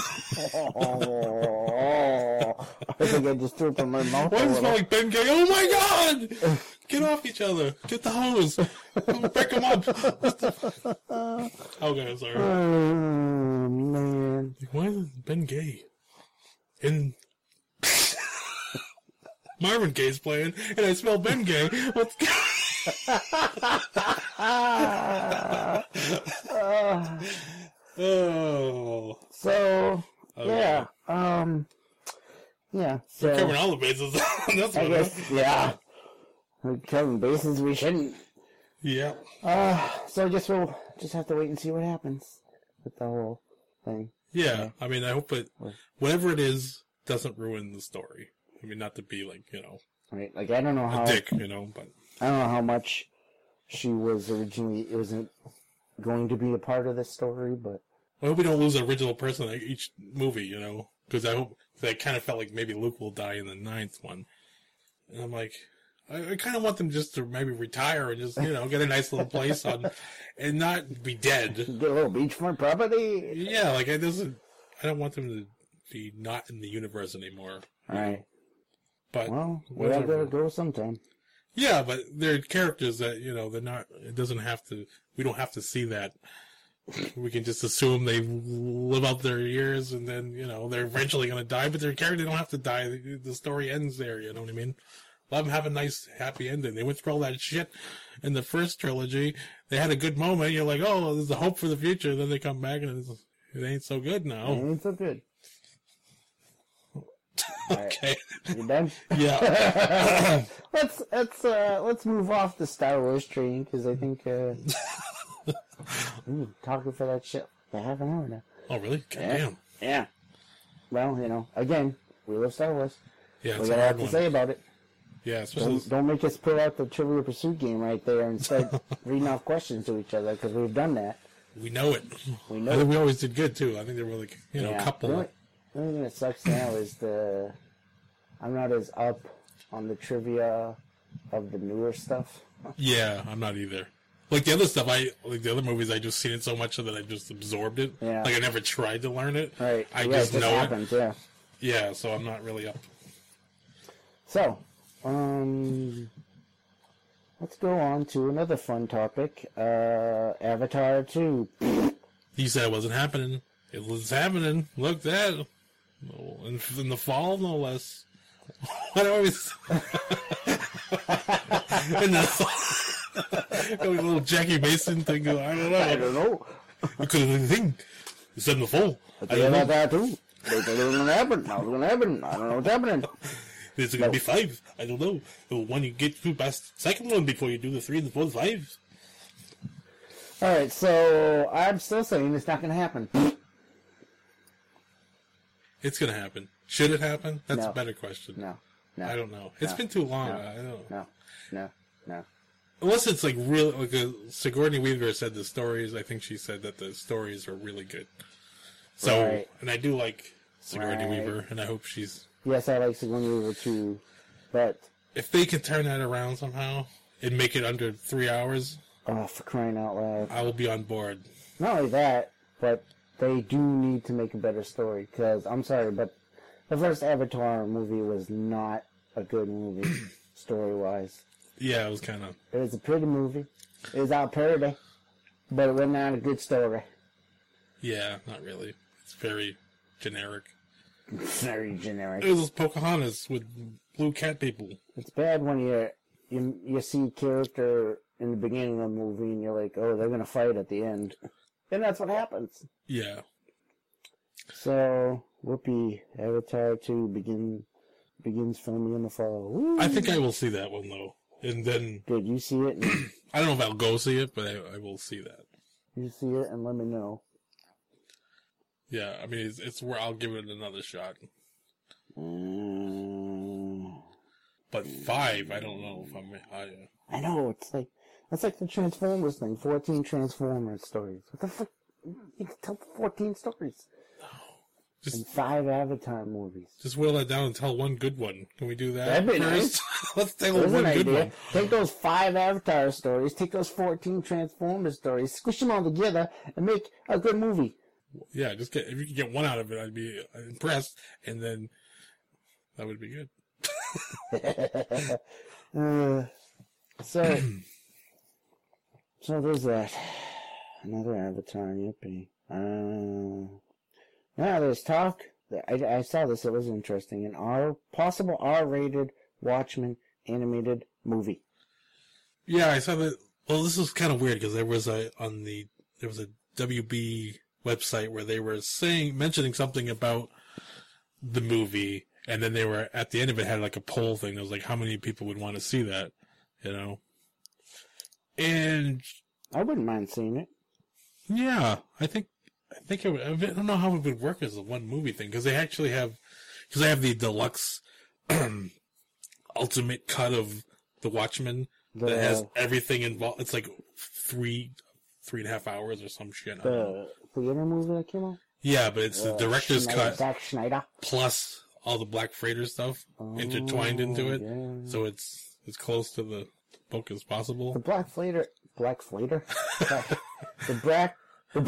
[SPEAKER 2] Oh, I think I just threw up in my mouth.
[SPEAKER 3] Why
[SPEAKER 2] a
[SPEAKER 3] does it smell
[SPEAKER 2] little.
[SPEAKER 3] like Ben Gay? Oh my god! Get off each other. Get the hose. Break them up. Okay, I'm sorry.
[SPEAKER 2] Oh, man.
[SPEAKER 3] Like, why is Ben Gay? And Marvin Gaye's playing, and I smell Ben Gay. What's Oh.
[SPEAKER 2] So,
[SPEAKER 3] Okay.
[SPEAKER 2] yeah. Um, yeah.
[SPEAKER 3] We're
[SPEAKER 2] So,
[SPEAKER 3] covering all the bases. That's
[SPEAKER 2] I
[SPEAKER 3] what
[SPEAKER 2] guess, yeah. We're covering bases we shouldn't.
[SPEAKER 3] Yeah.
[SPEAKER 2] Uh, so I guess we'll just have to wait and see what happens with the whole thing.
[SPEAKER 3] Yeah. I mean, I hope it, whatever it is, doesn't ruin the story. I mean, not to be like, you know,
[SPEAKER 2] Right? Like, I don't know how.
[SPEAKER 3] a dick, you know, but
[SPEAKER 2] I don't know how much she was originally. It wasn't going to be a part of the story, but
[SPEAKER 3] I hope we don't lose an original person in each movie, you know, because I hope, cause I kind of felt like maybe Luke will die in the ninth one. And I'm like, I, I kind of want them just to maybe retire and just, you know, get a nice little place on, and not be dead.
[SPEAKER 2] get a little beachfront property.
[SPEAKER 3] Yeah, like, it doesn't, I don't want them to be not in the universe anymore.
[SPEAKER 2] All right.
[SPEAKER 3] But,
[SPEAKER 2] Well, we all
[SPEAKER 3] whatever.
[SPEAKER 2] gotta go sometime.
[SPEAKER 3] Yeah, but they're characters that, you know, they're not, it doesn't have to, we don't have to see that. We can just assume they live out their years and then, you know, they're eventually going to die, but their character, they don't have to die. The, the story ends there, you know what I mean? Let them have a nice, happy ending. They went through all that shit in the first trilogy. They had a good moment. You're like, oh, there's a hope for the future. Then they come back and it's, it ain't so good now.
[SPEAKER 2] It ain't so good.
[SPEAKER 3] Okay.
[SPEAKER 2] You done?
[SPEAKER 3] Yeah.
[SPEAKER 2] let's let's uh, let's move off the Star Wars train because I think uh, ooh, talking for that shit for half an hour now.
[SPEAKER 3] Oh, really? God
[SPEAKER 2] Yeah.
[SPEAKER 3] damn.
[SPEAKER 2] Yeah. Well, you know, again, we love Star Wars.
[SPEAKER 3] Yeah,
[SPEAKER 2] We
[SPEAKER 3] it's
[SPEAKER 2] got
[SPEAKER 3] a
[SPEAKER 2] a lot
[SPEAKER 3] hard
[SPEAKER 2] to
[SPEAKER 3] one.
[SPEAKER 2] say about it.
[SPEAKER 3] Yeah, especially...
[SPEAKER 2] Don't, don't make us pull out the Trivial Pursuit game right there and start reading off questions to each other because we've done that.
[SPEAKER 3] We know it.
[SPEAKER 2] We
[SPEAKER 3] I
[SPEAKER 2] know
[SPEAKER 3] think
[SPEAKER 2] it.
[SPEAKER 3] we always did good, too. I think there were, like, you know, a
[SPEAKER 2] Yeah.
[SPEAKER 3] couple...
[SPEAKER 2] The only, the only thing that sucks now is the I'm not as up on the trivia of the newer stuff.
[SPEAKER 3] Yeah, I'm not either. Like, the other stuff, I... Like, the other movies, I just seen it so much that I just absorbed it.
[SPEAKER 2] Yeah.
[SPEAKER 3] Like, I never tried to learn it.
[SPEAKER 2] Right.
[SPEAKER 3] I
[SPEAKER 2] yeah,
[SPEAKER 3] just
[SPEAKER 2] it just
[SPEAKER 3] know
[SPEAKER 2] happens,
[SPEAKER 3] it.
[SPEAKER 2] yeah.
[SPEAKER 3] Yeah, so I'm not really up.
[SPEAKER 2] So, um, let's go on to another fun topic. Uh, Avatar two.
[SPEAKER 3] He said it wasn't happening. It was happening. Look that. In, in the fall, no less. What always... in the fall. Got a little Jackie Mason thing going, I don't know.
[SPEAKER 2] I don't know.
[SPEAKER 3] Because of the thing. It said in the fall. I
[SPEAKER 2] Yeah,
[SPEAKER 3] don't know.
[SPEAKER 2] that too. It's going to happen. How's it going to happen? I don't know what's happening.
[SPEAKER 3] There's going to be five. I don't know. The one you get through past the second one before you do the three and the four and five.
[SPEAKER 2] All right, so I'm still saying it's not going to happen.
[SPEAKER 3] It's going to happen. Should it happen? That's
[SPEAKER 2] No.
[SPEAKER 3] a better question.
[SPEAKER 2] No, no.
[SPEAKER 3] I don't know. It's
[SPEAKER 2] No.
[SPEAKER 3] been too long.
[SPEAKER 2] No.
[SPEAKER 3] I don't know.
[SPEAKER 2] No, no, no.
[SPEAKER 3] Unless it's like real, like a, Sigourney Weaver said the stories. I think she said that the stories are really good. So,
[SPEAKER 2] Right.
[SPEAKER 3] and I do like Sigourney
[SPEAKER 2] Right.
[SPEAKER 3] Weaver, and I hope she's.
[SPEAKER 2] Yes, I like Sigourney Weaver too, but
[SPEAKER 3] If they can turn that around somehow and make it under three hours,
[SPEAKER 2] oh, for crying out loud!
[SPEAKER 3] I will be on board.
[SPEAKER 2] Not only that, but they do need to make a better story. Because I'm sorry, but the first Avatar movie was not a good movie story-wise.
[SPEAKER 3] Yeah, it was kind of.
[SPEAKER 2] It was a pretty movie. It was out parody, but it was not a good story.
[SPEAKER 3] Yeah, not really. It's very generic.
[SPEAKER 2] Very generic.
[SPEAKER 3] It was Pocahontas with blue cat people.
[SPEAKER 2] It's bad when you you you see a character in the beginning of the movie and you're like, oh, they're gonna fight at the end, and that's what happens.
[SPEAKER 3] Yeah.
[SPEAKER 2] So, whoopee, Avatar two begin begins filming in the fall. Woo!
[SPEAKER 3] I think I will see that one though, and then
[SPEAKER 2] Did you see it? And
[SPEAKER 3] I don't know if I'll go see it, but I, I will see that.
[SPEAKER 2] you see it and let me know.
[SPEAKER 3] Yeah, I mean, it's, it's where I'll give it another shot.
[SPEAKER 2] Mm,
[SPEAKER 3] But five, I don't know if I'm. I, uh,
[SPEAKER 2] I know it's like that's like the Transformers thing. Fourteen Transformers stories. What the fuck? You can tell fourteen stories in
[SPEAKER 3] just
[SPEAKER 2] five Avatar movies.
[SPEAKER 3] just whittle that down and tell one good one. Can we do that?
[SPEAKER 2] That'd be
[SPEAKER 3] first? Let's tell
[SPEAKER 2] There's
[SPEAKER 3] one
[SPEAKER 2] an
[SPEAKER 3] good
[SPEAKER 2] idea.
[SPEAKER 3] one.
[SPEAKER 2] Take those five Avatar stories, take those fourteen Transformers stories, squish them all together, and make a good movie.
[SPEAKER 3] Yeah, just get if you can get one out of it, I'd be impressed, and then that would be good.
[SPEAKER 2] uh, so, so there's that. Another Avatar, yippee. Uh, now there's talk. That I, I saw this. It was interesting. An R possible R-rated Watchmen animated movie.
[SPEAKER 3] Yeah, I saw that. Well, this was kind of weird because there was a on the there was a W B website where they were saying mentioning something about the movie, and then they were at the end of it had like a poll thing. It was like how many people would want to see that, you know? And
[SPEAKER 2] I wouldn't mind seeing it.
[SPEAKER 3] yeah, I think I think it would, I don't know how it would work as a one movie thing because they actually have because they have the deluxe ultimate cut of The Watchmen
[SPEAKER 2] The,
[SPEAKER 3] that has everything involved. It's like three three and a half hours or some shit. I don't know.
[SPEAKER 2] the theater movie that came out.
[SPEAKER 3] Yeah, but it's the
[SPEAKER 2] Uh,
[SPEAKER 3] director's
[SPEAKER 2] Schneider,
[SPEAKER 3] cut
[SPEAKER 2] Zack Schneider.
[SPEAKER 3] plus all the Black Freighter stuff intertwined into it,
[SPEAKER 2] yeah.
[SPEAKER 3] so it's as close to the book as possible.
[SPEAKER 2] The Black Flater, Black Flater, the Black, the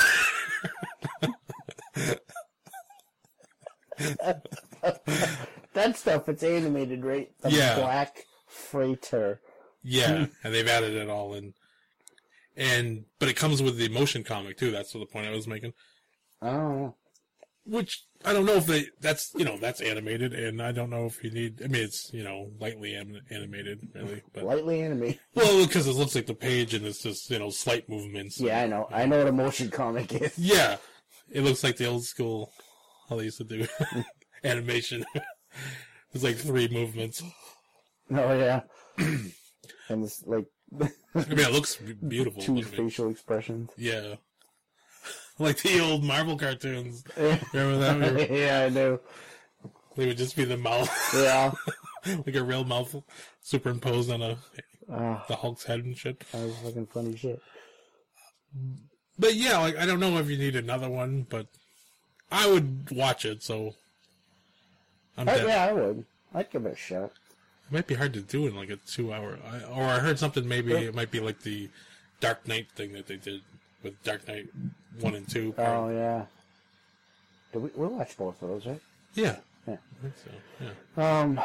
[SPEAKER 2] that stuff. It's animated, right? The
[SPEAKER 3] Yeah.
[SPEAKER 2] Black Freighter.
[SPEAKER 3] Yeah, and they've added it all in, and but it comes with the motion comic too. That's the point I was making.
[SPEAKER 2] Oh,
[SPEAKER 3] Which I don't know if they that's you know that's animated, and I don't know if you need. I mean, it's you know lightly anim- animated, really, but
[SPEAKER 2] lightly animated.
[SPEAKER 3] well, because it looks like the page and it's just you know slight movements.
[SPEAKER 2] Yeah, I know. I know what a motion comic is.
[SPEAKER 3] Yeah, it looks like the old school how they used to do. animation. It's like three movements.
[SPEAKER 2] Oh yeah, and it's like
[SPEAKER 3] I mean, it looks beautiful.
[SPEAKER 2] two
[SPEAKER 3] looking.
[SPEAKER 2] facial expressions.
[SPEAKER 3] Yeah, like the old Marvel cartoons. Remember that?
[SPEAKER 2] Yeah, I know.
[SPEAKER 3] They would just be the mouth.
[SPEAKER 2] Yeah,
[SPEAKER 3] like a real mouth superimposed on a
[SPEAKER 2] uh,
[SPEAKER 3] the Hulk's head and shit.
[SPEAKER 2] that was fucking funny shit.
[SPEAKER 3] But yeah, like I don't know if you need another one, but I would watch it. So I'm
[SPEAKER 2] Oh,
[SPEAKER 3] dead.
[SPEAKER 2] yeah, I would. I'd give it a shot.
[SPEAKER 3] It might be hard to do in like a two-hour. I, or I heard something. Maybe it might be like the Dark Knight thing that they did with Dark Knight one and two.
[SPEAKER 2] Oh yeah. Did we we watched both of those, right?
[SPEAKER 3] Yeah,
[SPEAKER 2] Yeah.
[SPEAKER 3] I think so. Yeah,
[SPEAKER 2] Um.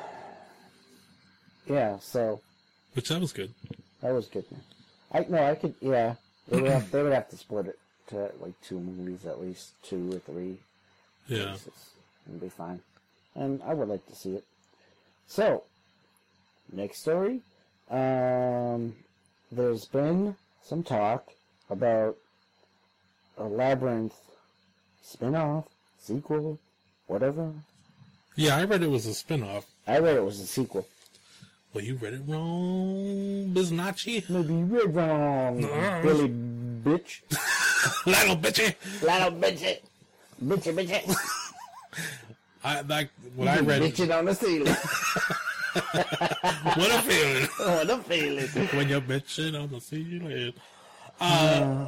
[SPEAKER 2] Yeah. So
[SPEAKER 3] which that was good.
[SPEAKER 2] that was good. I no, I could. Yeah. They would have, they would have to split it to like two movies at least, two or three.
[SPEAKER 3] Yeah,
[SPEAKER 2] Pieces. It'd be fine. And I would like to see it. So, next story. Um, there's been some talk about a Labyrinth spin-off, sequel, whatever.
[SPEAKER 3] yeah. I read it was a spin-off.
[SPEAKER 2] I read it was a sequel.
[SPEAKER 3] Well, you read it wrong, Biznacci.
[SPEAKER 2] Maybe you read wrong,
[SPEAKER 3] No.
[SPEAKER 2] Billy bitch.
[SPEAKER 3] Little bitchy.
[SPEAKER 2] Little bitch. Bitchy bitchy.
[SPEAKER 3] I like when I read it.
[SPEAKER 2] Bitching on the ceiling.
[SPEAKER 3] What a feeling
[SPEAKER 2] What a feeling.
[SPEAKER 3] when you're bitching on the ceiling. Uh,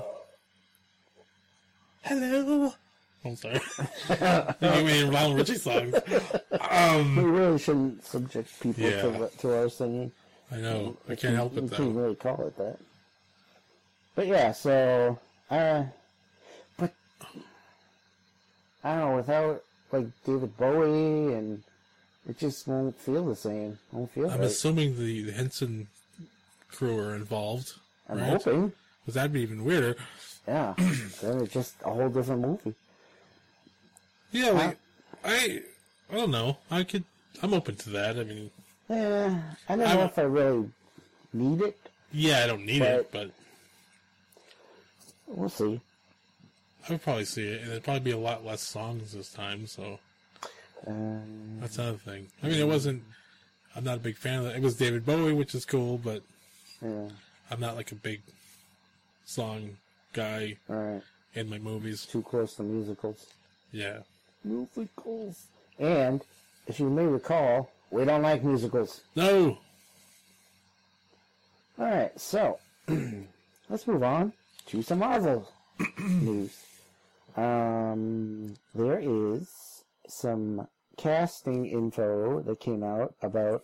[SPEAKER 3] hello. I'm sorry. You mean Lionel Richie songs? Um,
[SPEAKER 2] We really shouldn't subject people
[SPEAKER 3] Yeah.
[SPEAKER 2] to, to our singing.
[SPEAKER 3] I know. I can't help
[SPEAKER 2] You
[SPEAKER 3] it
[SPEAKER 2] can't
[SPEAKER 3] though.
[SPEAKER 2] really call it that. But yeah, so uh, but I don't know, without like David Bowie, and it just won't feel the same. Won't feel
[SPEAKER 3] I'm
[SPEAKER 2] right.
[SPEAKER 3] assuming the, the Henson crew are involved.
[SPEAKER 2] I'm
[SPEAKER 3] right?
[SPEAKER 2] hoping.
[SPEAKER 3] Because that'd be even weirder.
[SPEAKER 2] Yeah, then it's just a whole different movie.
[SPEAKER 3] Yeah, like, I I don't know. I could. I'm open to that. I mean,
[SPEAKER 2] Yeah, I don't
[SPEAKER 3] I'm-
[SPEAKER 2] know if I really need it.
[SPEAKER 3] yeah, I don't need it, but
[SPEAKER 2] We'll see.
[SPEAKER 3] I would probably see it, and it'd probably be a lot less songs this time. So
[SPEAKER 2] Um,
[SPEAKER 3] that's another thing. I mean, it wasn't. I'm not a big fan of that. It was David Bowie, which is cool, but
[SPEAKER 2] yeah,
[SPEAKER 3] I'm not like a big song guy
[SPEAKER 2] all right.
[SPEAKER 3] in my movies.
[SPEAKER 2] Too close to musicals.
[SPEAKER 3] Yeah.
[SPEAKER 2] Musicals. And if you may recall, we don't like musicals.
[SPEAKER 3] No.
[SPEAKER 2] All right, so let's move on to some Marvel news. Um, there is some casting info that came out about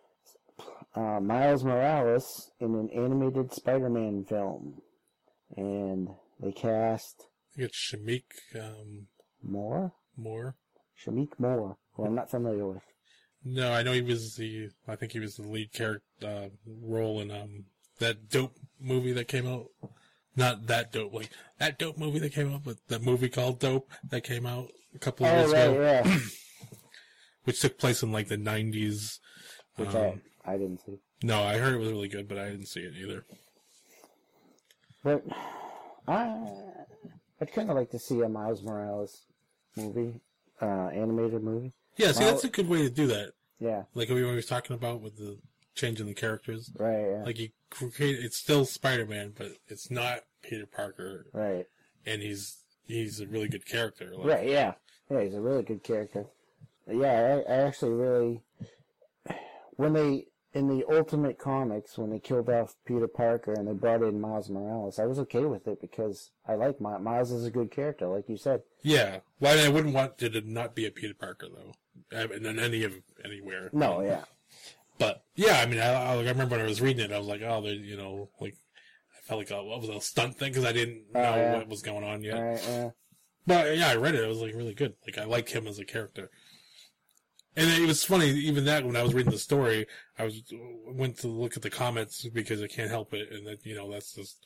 [SPEAKER 2] uh, Miles Morales in an animated Spider-Man film, and they cast
[SPEAKER 3] I think it's Shamik um,
[SPEAKER 2] Moore,
[SPEAKER 3] Moore.
[SPEAKER 2] Shamik Moore, who I'm not familiar with.
[SPEAKER 3] No, I know he was the. I think he was the lead character uh, role in um that dope movie that came out. Not that dope, like that dope movie that came out, but the movie called Dope that came out a couple of
[SPEAKER 2] Oh,
[SPEAKER 3] years
[SPEAKER 2] right,
[SPEAKER 3] ago,
[SPEAKER 2] yeah.
[SPEAKER 3] which took place in like the nineties.
[SPEAKER 2] Which
[SPEAKER 3] Um,
[SPEAKER 2] I, I didn't see.
[SPEAKER 3] no, I heard it was really good, but I didn't see it either.
[SPEAKER 2] But I, I'd kind of like to see a Miles Morales movie, uh, animated movie.
[SPEAKER 3] Yeah, see,
[SPEAKER 2] Well-
[SPEAKER 3] that's a good way to do that.
[SPEAKER 2] Yeah,
[SPEAKER 3] Like we were talking about with the changing the characters.
[SPEAKER 2] right, yeah,
[SPEAKER 3] Like you create, it's still Spider-Man, but it's not Peter Parker,
[SPEAKER 2] right,
[SPEAKER 3] and he's he's a really good character. Like,
[SPEAKER 2] right, yeah, yeah. He's a really good character. Yeah, I, I actually really, when they in the Ultimate Comics, when they killed off Peter Parker and they brought in Miles Morales, I was okay with it because I like Miles. Miles is a good character, like you said.
[SPEAKER 3] Yeah. Well, I, mean, I wouldn't want it to not be a Peter Parker though, I mean, in any of anywhere.
[SPEAKER 2] No, yeah,
[SPEAKER 3] But yeah, I mean, I, I, I remember when I was reading it, I was like, oh, they, you know, like I felt like a, what was it, a stunt thing because I didn't know
[SPEAKER 2] Oh, yeah.
[SPEAKER 3] what was going on yet.
[SPEAKER 2] all right, yeah.
[SPEAKER 3] But yeah, I read it. It was like really good. Like I liked him as a character. And it was funny, even that when I was reading the story, I was went to look at the comments because I can't help it, and that you know that's just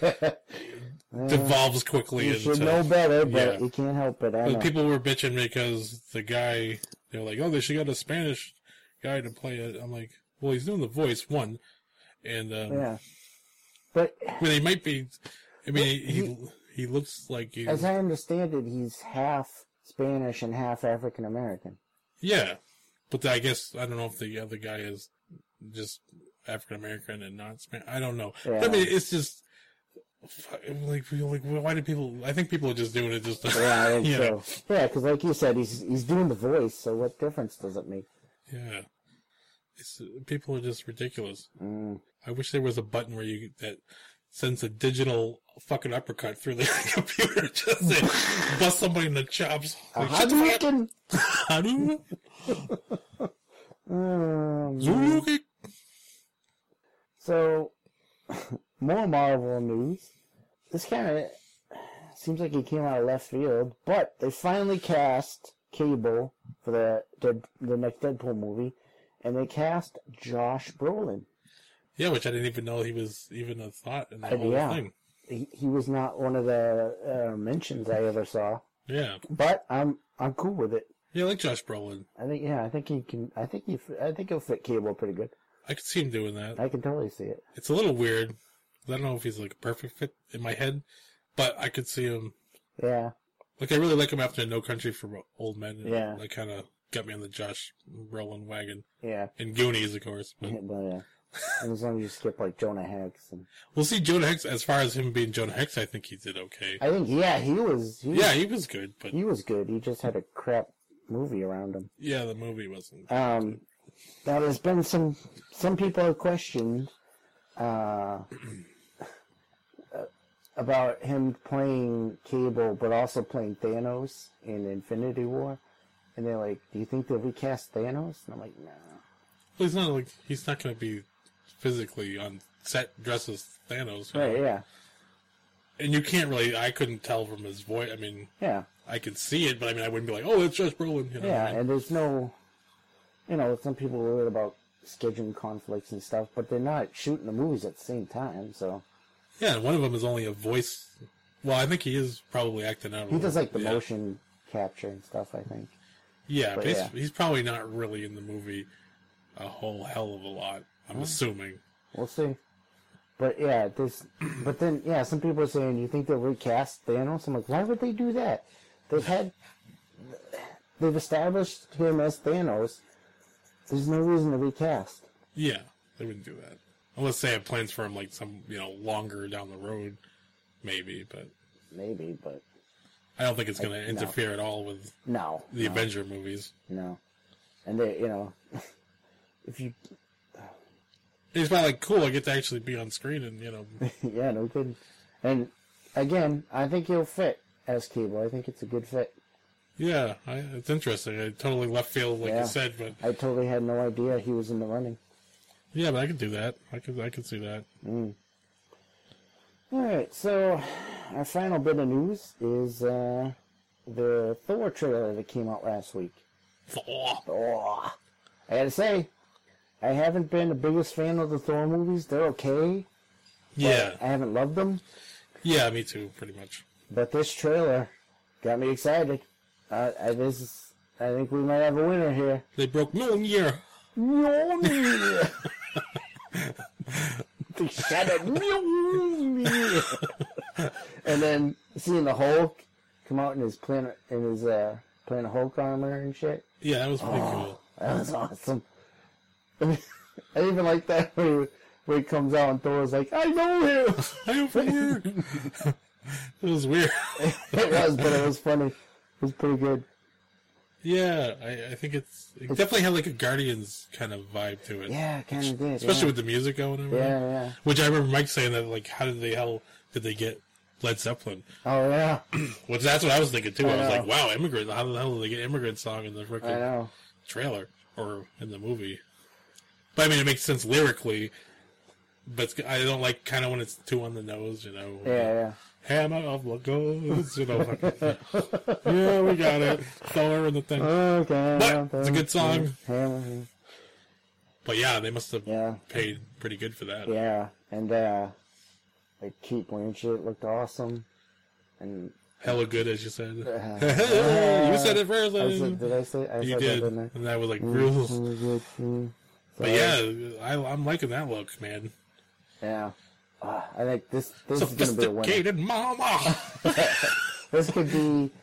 [SPEAKER 3] devolves quickly
[SPEAKER 2] You
[SPEAKER 3] into.
[SPEAKER 2] should know better, but
[SPEAKER 3] yeah.
[SPEAKER 2] you can't help it. I
[SPEAKER 3] But
[SPEAKER 2] know.
[SPEAKER 3] people were bitching because the guy, they're like, oh, they should get a Spanish guy to play it. I'm like, well, he's doing the voice one, and um,
[SPEAKER 2] Yeah, but
[SPEAKER 3] I mean, he might be. I mean, he he, he looks like he.
[SPEAKER 2] as I understand it, he's half Spanish and half African American.
[SPEAKER 3] Yeah, but I guess I don't know if the other guy is just African American and not Spanish. I don't know.
[SPEAKER 2] Yeah.
[SPEAKER 3] I mean, it's just like, like, why do people? I think people are just doing it just to,
[SPEAKER 2] Yeah, I think
[SPEAKER 3] you
[SPEAKER 2] so.
[SPEAKER 3] know.
[SPEAKER 2] Yeah, because like you said, he's he's doing the voice, so what difference does it make?
[SPEAKER 3] Yeah, it's people are just ridiculous.
[SPEAKER 2] Mm.
[SPEAKER 3] I wish there was a button where you that sends a digital fucking uppercut through the computer just to bust somebody in the chops. Like, shut the fuck up.
[SPEAKER 2] Hadouken!
[SPEAKER 3] Hadouken?
[SPEAKER 2] Um,
[SPEAKER 3] Zuluki?
[SPEAKER 2] So, more Marvel news. This kind of seems like it came out of left field, but they finally cast Cable for the Dead, the next Deadpool movie, and they cast Josh Brolin.
[SPEAKER 3] Yeah, which I didn't even know he was even a thought in that
[SPEAKER 2] Uh,
[SPEAKER 3] whole
[SPEAKER 2] yeah.
[SPEAKER 3] thing.
[SPEAKER 2] He, he was not one of the uh, mentions I ever saw,
[SPEAKER 3] Yeah.
[SPEAKER 2] but I'm I'm cool with it.
[SPEAKER 3] Yeah, I like Josh Brolin.
[SPEAKER 2] I think yeah, I think he can. I think he. I think he'll fit Cable pretty good.
[SPEAKER 3] I could see him doing that.
[SPEAKER 2] I can totally see it.
[SPEAKER 3] It's a little weird. I don't know if he's like a perfect fit in my head, but I could see him.
[SPEAKER 2] Yeah.
[SPEAKER 3] Like, I really like him after No Country for Old Men. And
[SPEAKER 2] Yeah.
[SPEAKER 3] That kind of got me on the Josh Brolin wagon.
[SPEAKER 2] Yeah.
[SPEAKER 3] And Goonies, of course. But
[SPEAKER 2] But yeah. And as long as you skip like Jonah Hex, and
[SPEAKER 3] we'll see Jonah Hex. As far as him being Jonah Hex, I think he did okay.
[SPEAKER 2] I think yeah, he was. He
[SPEAKER 3] Yeah,
[SPEAKER 2] was,
[SPEAKER 3] he was good, but
[SPEAKER 2] he was good. He just had a crap movie around him.
[SPEAKER 3] yeah, the movie wasn't.
[SPEAKER 2] Um, now there's been some some people have questioned uh, about him playing Cable, but also playing Thanos in Infinity War, and they're like, "Do you think they'll recast Thanos?" And I'm like, "No."
[SPEAKER 3] Well, he's not like he's not going to be physically on set dressed as Thanos, you
[SPEAKER 2] Right?
[SPEAKER 3] know?
[SPEAKER 2] Yeah.
[SPEAKER 3] And you can't really. I couldn't tell from his voice. I mean,
[SPEAKER 2] Yeah.
[SPEAKER 3] I could see it, but I mean, I wouldn't be like, "Oh, it's Josh Brolin." You know
[SPEAKER 2] Yeah,
[SPEAKER 3] what I mean?
[SPEAKER 2] and there's no, you know, some people are worried about scheduling conflicts and stuff, but they're not shooting the movies at the same time, so.
[SPEAKER 3] Yeah, and one of them is only a voice. Well, I think he is probably acting out. A
[SPEAKER 2] He does
[SPEAKER 3] little,
[SPEAKER 2] like the
[SPEAKER 3] yeah.
[SPEAKER 2] motion capture and stuff, I think.
[SPEAKER 3] Yeah,
[SPEAKER 2] but
[SPEAKER 3] but he's,
[SPEAKER 2] yeah.
[SPEAKER 3] he's probably not really in the movie a whole hell of a lot. I'm
[SPEAKER 2] Oh.
[SPEAKER 3] assuming.
[SPEAKER 2] We'll see. But yeah, this. But then, yeah, some people are saying, you think they'll recast Thanos? I'm like, why would they do that? They've had. They've established him as Thanos. There's no reason to recast.
[SPEAKER 3] Yeah, they wouldn't do that unless they have plans for him, like some you know longer down the road, maybe. But
[SPEAKER 2] Maybe, but
[SPEAKER 3] I don't think it's going
[SPEAKER 2] I-
[SPEAKER 3] to
[SPEAKER 2] no.
[SPEAKER 3] interfere at all with
[SPEAKER 2] no.
[SPEAKER 3] the
[SPEAKER 2] no,
[SPEAKER 3] Avenger movies.
[SPEAKER 2] No. And they, you know, if you.
[SPEAKER 3] It's probably like cool. I get to actually be on screen, and you know,
[SPEAKER 2] Yeah, no kidding. And again, I think he'll fit as Cable. I think it's a good fit.
[SPEAKER 3] yeah, I, it's interesting. I totally left field, like
[SPEAKER 2] Yeah.
[SPEAKER 3] you said, but
[SPEAKER 2] I totally had no idea he was in the running.
[SPEAKER 3] yeah, but I could do that. I could, I could see that.
[SPEAKER 2] Mm. All right, so our final bit of news is uh, the Thor trailer that came out last week.
[SPEAKER 3] Thor.
[SPEAKER 2] Oh, I gotta say, I haven't been the biggest fan of the Thor movies. They're okay. but
[SPEAKER 3] Yeah,
[SPEAKER 2] I haven't loved them,
[SPEAKER 3] yeah, me too, pretty much.
[SPEAKER 2] but this trailer got me excited. Uh, I, this is, I think we might have a winner here.
[SPEAKER 3] They broke Mjolnir.
[SPEAKER 2] Mjolnir. They shot at Mjolnir. And then seeing the Hulk come out in his planet in his uh, Planet Hulk armor and shit.
[SPEAKER 3] Yeah, that was pretty
[SPEAKER 2] Oh,
[SPEAKER 3] cool.
[SPEAKER 2] that was awesome. I even like that when he, when he comes out and Thor's like, I know him.
[SPEAKER 3] I know from work. It was weird.
[SPEAKER 2] It was, but it was funny. It was pretty good.
[SPEAKER 3] Yeah, I, I think it's it definitely had like a Guardians kind of vibe to it.
[SPEAKER 2] Yeah, kind of did.
[SPEAKER 3] Especially
[SPEAKER 2] yeah.
[SPEAKER 3] with the music going and everything.
[SPEAKER 2] Yeah, yeah.
[SPEAKER 3] Which I remember Mike saying that, like, how did they hell did they get Led Zeppelin?
[SPEAKER 2] Oh, yeah.
[SPEAKER 3] Which that's what I was thinking too. I,
[SPEAKER 2] I
[SPEAKER 3] was
[SPEAKER 2] know.
[SPEAKER 3] like, wow, Immigrant. How the hell did they get Immigrant song in the
[SPEAKER 2] I
[SPEAKER 3] freaking
[SPEAKER 2] know.
[SPEAKER 3] trailer or in the movie? But I mean, it makes sense lyrically. But I don't like kind of when it's too on the nose, you know.
[SPEAKER 2] Yeah, yeah.
[SPEAKER 3] Hammer of the gods, you know. Like, yeah, we got it. Thor and the thing.
[SPEAKER 2] Okay.
[SPEAKER 3] But it's a good song.
[SPEAKER 2] Hammer.
[SPEAKER 3] But yeah, they must have
[SPEAKER 2] Yeah.
[SPEAKER 3] paid pretty good for that.
[SPEAKER 2] Yeah, and uh, like Kate Blanchett looked awesome, and
[SPEAKER 3] Hella good, as you said.
[SPEAKER 2] uh,
[SPEAKER 3] You said it first.
[SPEAKER 2] I said, did I say? I
[SPEAKER 3] You
[SPEAKER 2] said
[SPEAKER 3] did,
[SPEAKER 2] that, didn't I?
[SPEAKER 3] and that was like
[SPEAKER 2] Mm,
[SPEAKER 3] real.
[SPEAKER 2] mm, mm, mm.
[SPEAKER 3] But
[SPEAKER 2] So,
[SPEAKER 3] yeah, I, I'm liking that look, man.
[SPEAKER 2] yeah. Uh, I think this this is gonna be a winner.
[SPEAKER 3] Sophisticated mama.
[SPEAKER 2] This could be,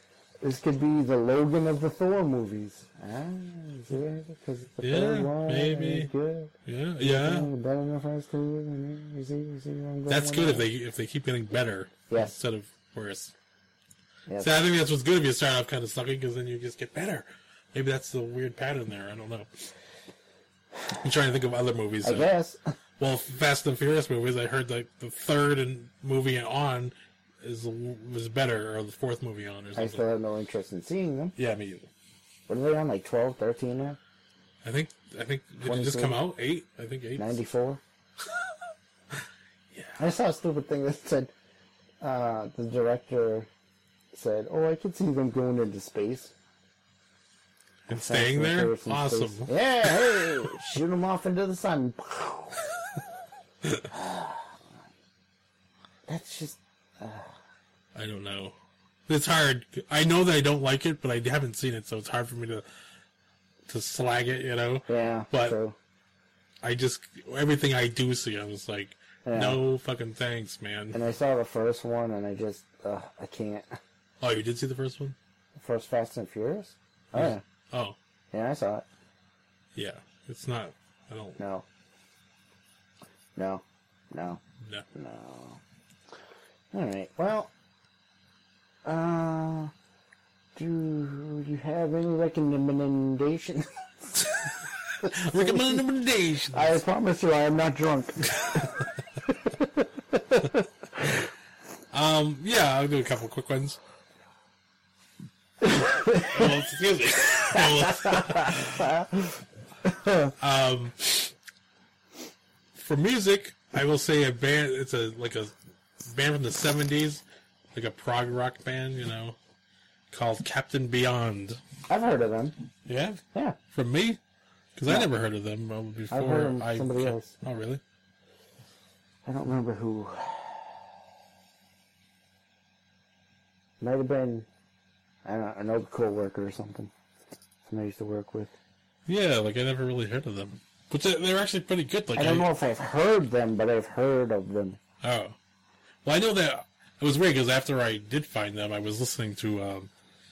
[SPEAKER 2] This could be the Logan of the Thor movies. Ah, because the
[SPEAKER 3] Yeah,
[SPEAKER 2] third one
[SPEAKER 3] maybe.
[SPEAKER 2] is good.
[SPEAKER 3] Yeah, yeah.
[SPEAKER 2] Better than the first two. You see, you see where I'm going
[SPEAKER 3] That's
[SPEAKER 2] with
[SPEAKER 3] good if
[SPEAKER 2] that?
[SPEAKER 3] they if they keep getting better
[SPEAKER 2] Yes.
[SPEAKER 3] instead of worse.
[SPEAKER 2] Yes.
[SPEAKER 3] So I think that's what's good if you start off kind of sucking because then you just get better. Maybe that's the weird pattern there. I don't know. I'm trying to think of other movies.
[SPEAKER 2] I
[SPEAKER 3] that-
[SPEAKER 2] guess.
[SPEAKER 3] Well, Fast and Furious movies, I heard like the third and movie on is was better, or the fourth movie on, or
[SPEAKER 2] I
[SPEAKER 3] something.
[SPEAKER 2] still have no interest in seeing them.
[SPEAKER 3] Yeah, me either.
[SPEAKER 2] What are they on, like twelve, thirteen now?
[SPEAKER 3] I think I think did it just
[SPEAKER 2] twenty-three?
[SPEAKER 3] come out eight? I think eight.
[SPEAKER 2] ninety-four?
[SPEAKER 3] Yeah.
[SPEAKER 2] I saw a stupid thing that said, uh, the director said, oh, I could see them going into space.
[SPEAKER 3] And staying
[SPEAKER 2] Fast and
[SPEAKER 3] there,
[SPEAKER 2] Furious in
[SPEAKER 3] awesome.
[SPEAKER 2] space. Yeah, hey, shoot them off into the sun. That's just,
[SPEAKER 3] I don't know. It's hard. I know that I don't like it, but I haven't seen it, so it's hard for me to to slag it. You know.
[SPEAKER 2] yeah,
[SPEAKER 3] But
[SPEAKER 2] true.
[SPEAKER 3] I just everything I do see, I'm just like,
[SPEAKER 2] Yeah.
[SPEAKER 3] no fucking thanks, man.
[SPEAKER 2] And I saw the first one, and I just, uh, I can't.
[SPEAKER 3] Oh, you did see the first one?
[SPEAKER 2] The first Fast and Furious? Oh, yeah.
[SPEAKER 3] Oh,
[SPEAKER 2] Yeah, I saw it.
[SPEAKER 3] yeah. It's not. I don't.
[SPEAKER 2] No. No. No.
[SPEAKER 3] No.
[SPEAKER 2] No. Alright, well, uh, do you have any recommendations?
[SPEAKER 3] Recommendations.
[SPEAKER 2] I promise you I am not drunk.
[SPEAKER 3] Um, yeah, I'll do a couple quick ones. Well, excuse me. um, for music, I will say a band. It's a like a band from the seventies, like a prog rock band, you know, called Captain Beyond.
[SPEAKER 2] I've heard of them.
[SPEAKER 3] Yeah,
[SPEAKER 2] Yeah.
[SPEAKER 3] from me, because I
[SPEAKER 2] No.
[SPEAKER 3] never heard of them uh, before.
[SPEAKER 2] I've heard of
[SPEAKER 3] I
[SPEAKER 2] somebody else.
[SPEAKER 3] Oh, really?
[SPEAKER 2] I don't remember who. Might have been, I don't know, an old co-worker or something. Somebody I used to work with.
[SPEAKER 3] Yeah, like I never really heard of them, but they- they're actually pretty good. Like
[SPEAKER 2] I don't know if I've heard them, but I've heard of them.
[SPEAKER 3] Oh. Well, I know that it was weird because after I did find them, I was listening to um,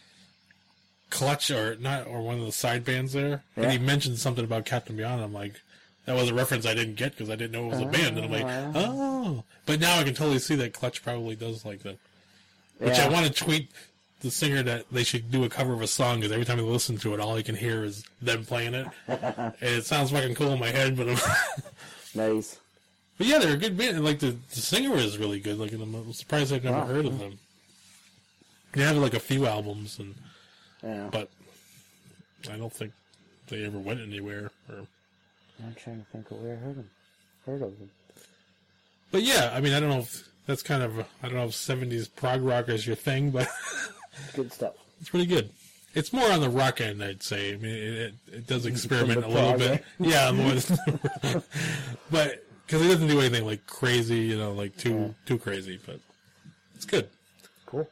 [SPEAKER 3] Clutch or not, or one of the side bands there,
[SPEAKER 2] Yeah.
[SPEAKER 3] and he mentioned something about Captain Beyond. I'm like, that was a reference I didn't get because I didn't know it was a band, and I'm like, oh. But now I can totally see that Clutch probably does like that. Which
[SPEAKER 2] Yeah.
[SPEAKER 3] I want to tweet the singer that they should do a cover of a song because every time I listen to it, all I can hear is them playing it. And it sounds fucking cool in my head, but I'm
[SPEAKER 2] Nice.
[SPEAKER 3] But yeah, they're a good band. And like the, the singer is really good. Like I'm, I'm surprised I've never
[SPEAKER 2] Wow.
[SPEAKER 3] heard of them. They have like a few albums, and
[SPEAKER 2] Yeah.
[SPEAKER 3] but I don't think they ever went anywhere. Or,
[SPEAKER 2] I'm trying to think of where I heard them. Heard of them.
[SPEAKER 3] but yeah, I mean, I don't know if that's kind of I don't know if seventies prog rock is your thing, but
[SPEAKER 2] Good stuff.
[SPEAKER 3] it's pretty good. It's more on the rock end, I'd say. I mean, it it, it does experiment
[SPEAKER 2] the
[SPEAKER 3] a little
[SPEAKER 2] prog
[SPEAKER 3] bit.
[SPEAKER 2] end?
[SPEAKER 3] Yeah, more than, but because it doesn't do anything like crazy, you know, like too
[SPEAKER 2] Yeah.
[SPEAKER 3] too crazy. But it's good.
[SPEAKER 2] Cool.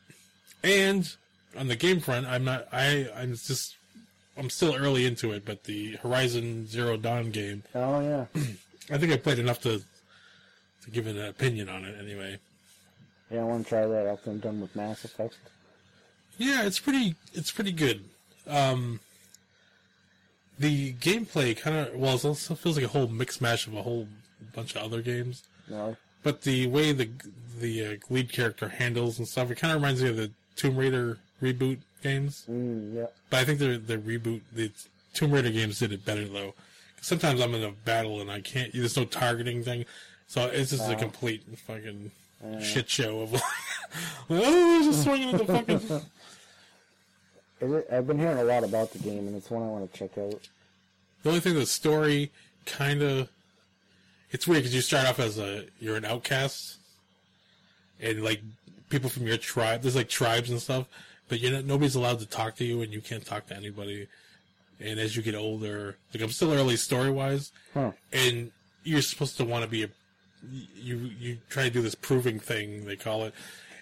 [SPEAKER 3] And on the game front, I'm not. I I'm just. I'm still early into it, but the Horizon Zero Dawn game,
[SPEAKER 2] Oh, yeah.
[SPEAKER 3] I think I played enough to to give an opinion on it. Anyway,
[SPEAKER 2] Yeah, I want to try that after I'm done with Mass Effect.
[SPEAKER 3] yeah, it's pretty. It's pretty good. Um, the gameplay kind of well, it also feels like a whole mix mash of a whole bunch of other games.
[SPEAKER 2] No?
[SPEAKER 3] But the way the the uh, lead character handles and stuff, it kind of reminds me of the Tomb Raider reboot games.
[SPEAKER 2] Mm, yeah.
[SPEAKER 3] But I think the the reboot, the Tomb Raider games did it better though. Sometimes I'm in a battle and I can't. There's no targeting thing, so it's just a
[SPEAKER 2] Oh.
[SPEAKER 3] complete fucking
[SPEAKER 2] Uh.
[SPEAKER 3] shit show of like, oh, just swinging at the fucking.
[SPEAKER 2] Is it, I've been hearing a lot about the game, and it's one I want to check out.
[SPEAKER 3] The only thing, the story kind of. It's weird because you start off as a you're an outcast, and like people from your tribe. There's like tribes and stuff, but you're not, nobody's allowed to talk to you, and you can't talk to anybody. And as you get older, like I'm still early story wise,
[SPEAKER 2] Huh.
[SPEAKER 3] and you're supposed to want to be a. You you try to do this proving thing they call it,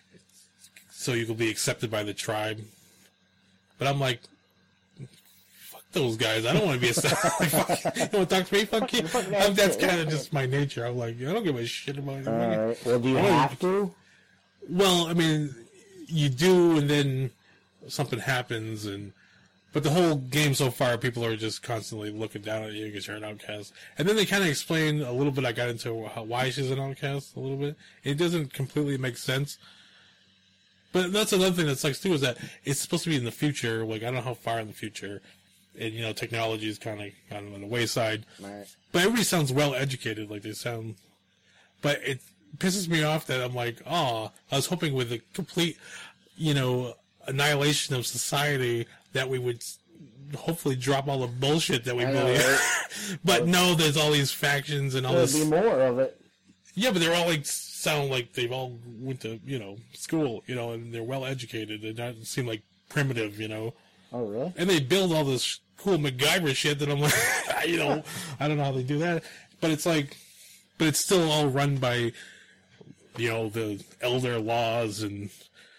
[SPEAKER 3] so you can be accepted by the tribe. But I'm like, fuck those guys. I don't want to be accepted. You want to talk to me? Fuck you.
[SPEAKER 2] Fuck that
[SPEAKER 3] I'm- that's
[SPEAKER 2] shit.
[SPEAKER 3] kind of just my nature. I'm like, I don't give a shit about it.
[SPEAKER 2] Alright. Well, do you
[SPEAKER 3] Oh.
[SPEAKER 2] have to?
[SPEAKER 3] Well, I mean, you do, and then something happens, and but the whole game so far, people are just constantly looking down at you because you're an outcast. And then they kind of explain a little bit. I got into how, why she's an outcast a little bit. It doesn't completely make sense. But that's another thing that sucks too, is that it's supposed to be in the future. Like, I don't know how far in the future. And, you know, technology is kind of kind of on the wayside.
[SPEAKER 2] Right.
[SPEAKER 3] But everybody sounds well educated. Like, they sound. But it pisses me off that I'm like, oh, I was hoping with a complete, you know, annihilation of society that we would hopefully drop all the bullshit that we
[SPEAKER 2] I know,
[SPEAKER 3] believe.
[SPEAKER 2] right?
[SPEAKER 3] But
[SPEAKER 2] Well,
[SPEAKER 3] no, there's all these factions and all
[SPEAKER 2] There'll
[SPEAKER 3] this.
[SPEAKER 2] be more of it.
[SPEAKER 3] Yeah, but they're all like sound like they've all went to, you know, school, you know, and they're well educated. They don't seem like primitive, you know.
[SPEAKER 2] Oh, really?
[SPEAKER 3] And they build all this cool MacGyver shit that I'm like, you know, I don't know how they do that. But it's like, but it's still all run by, you know, the elder laws and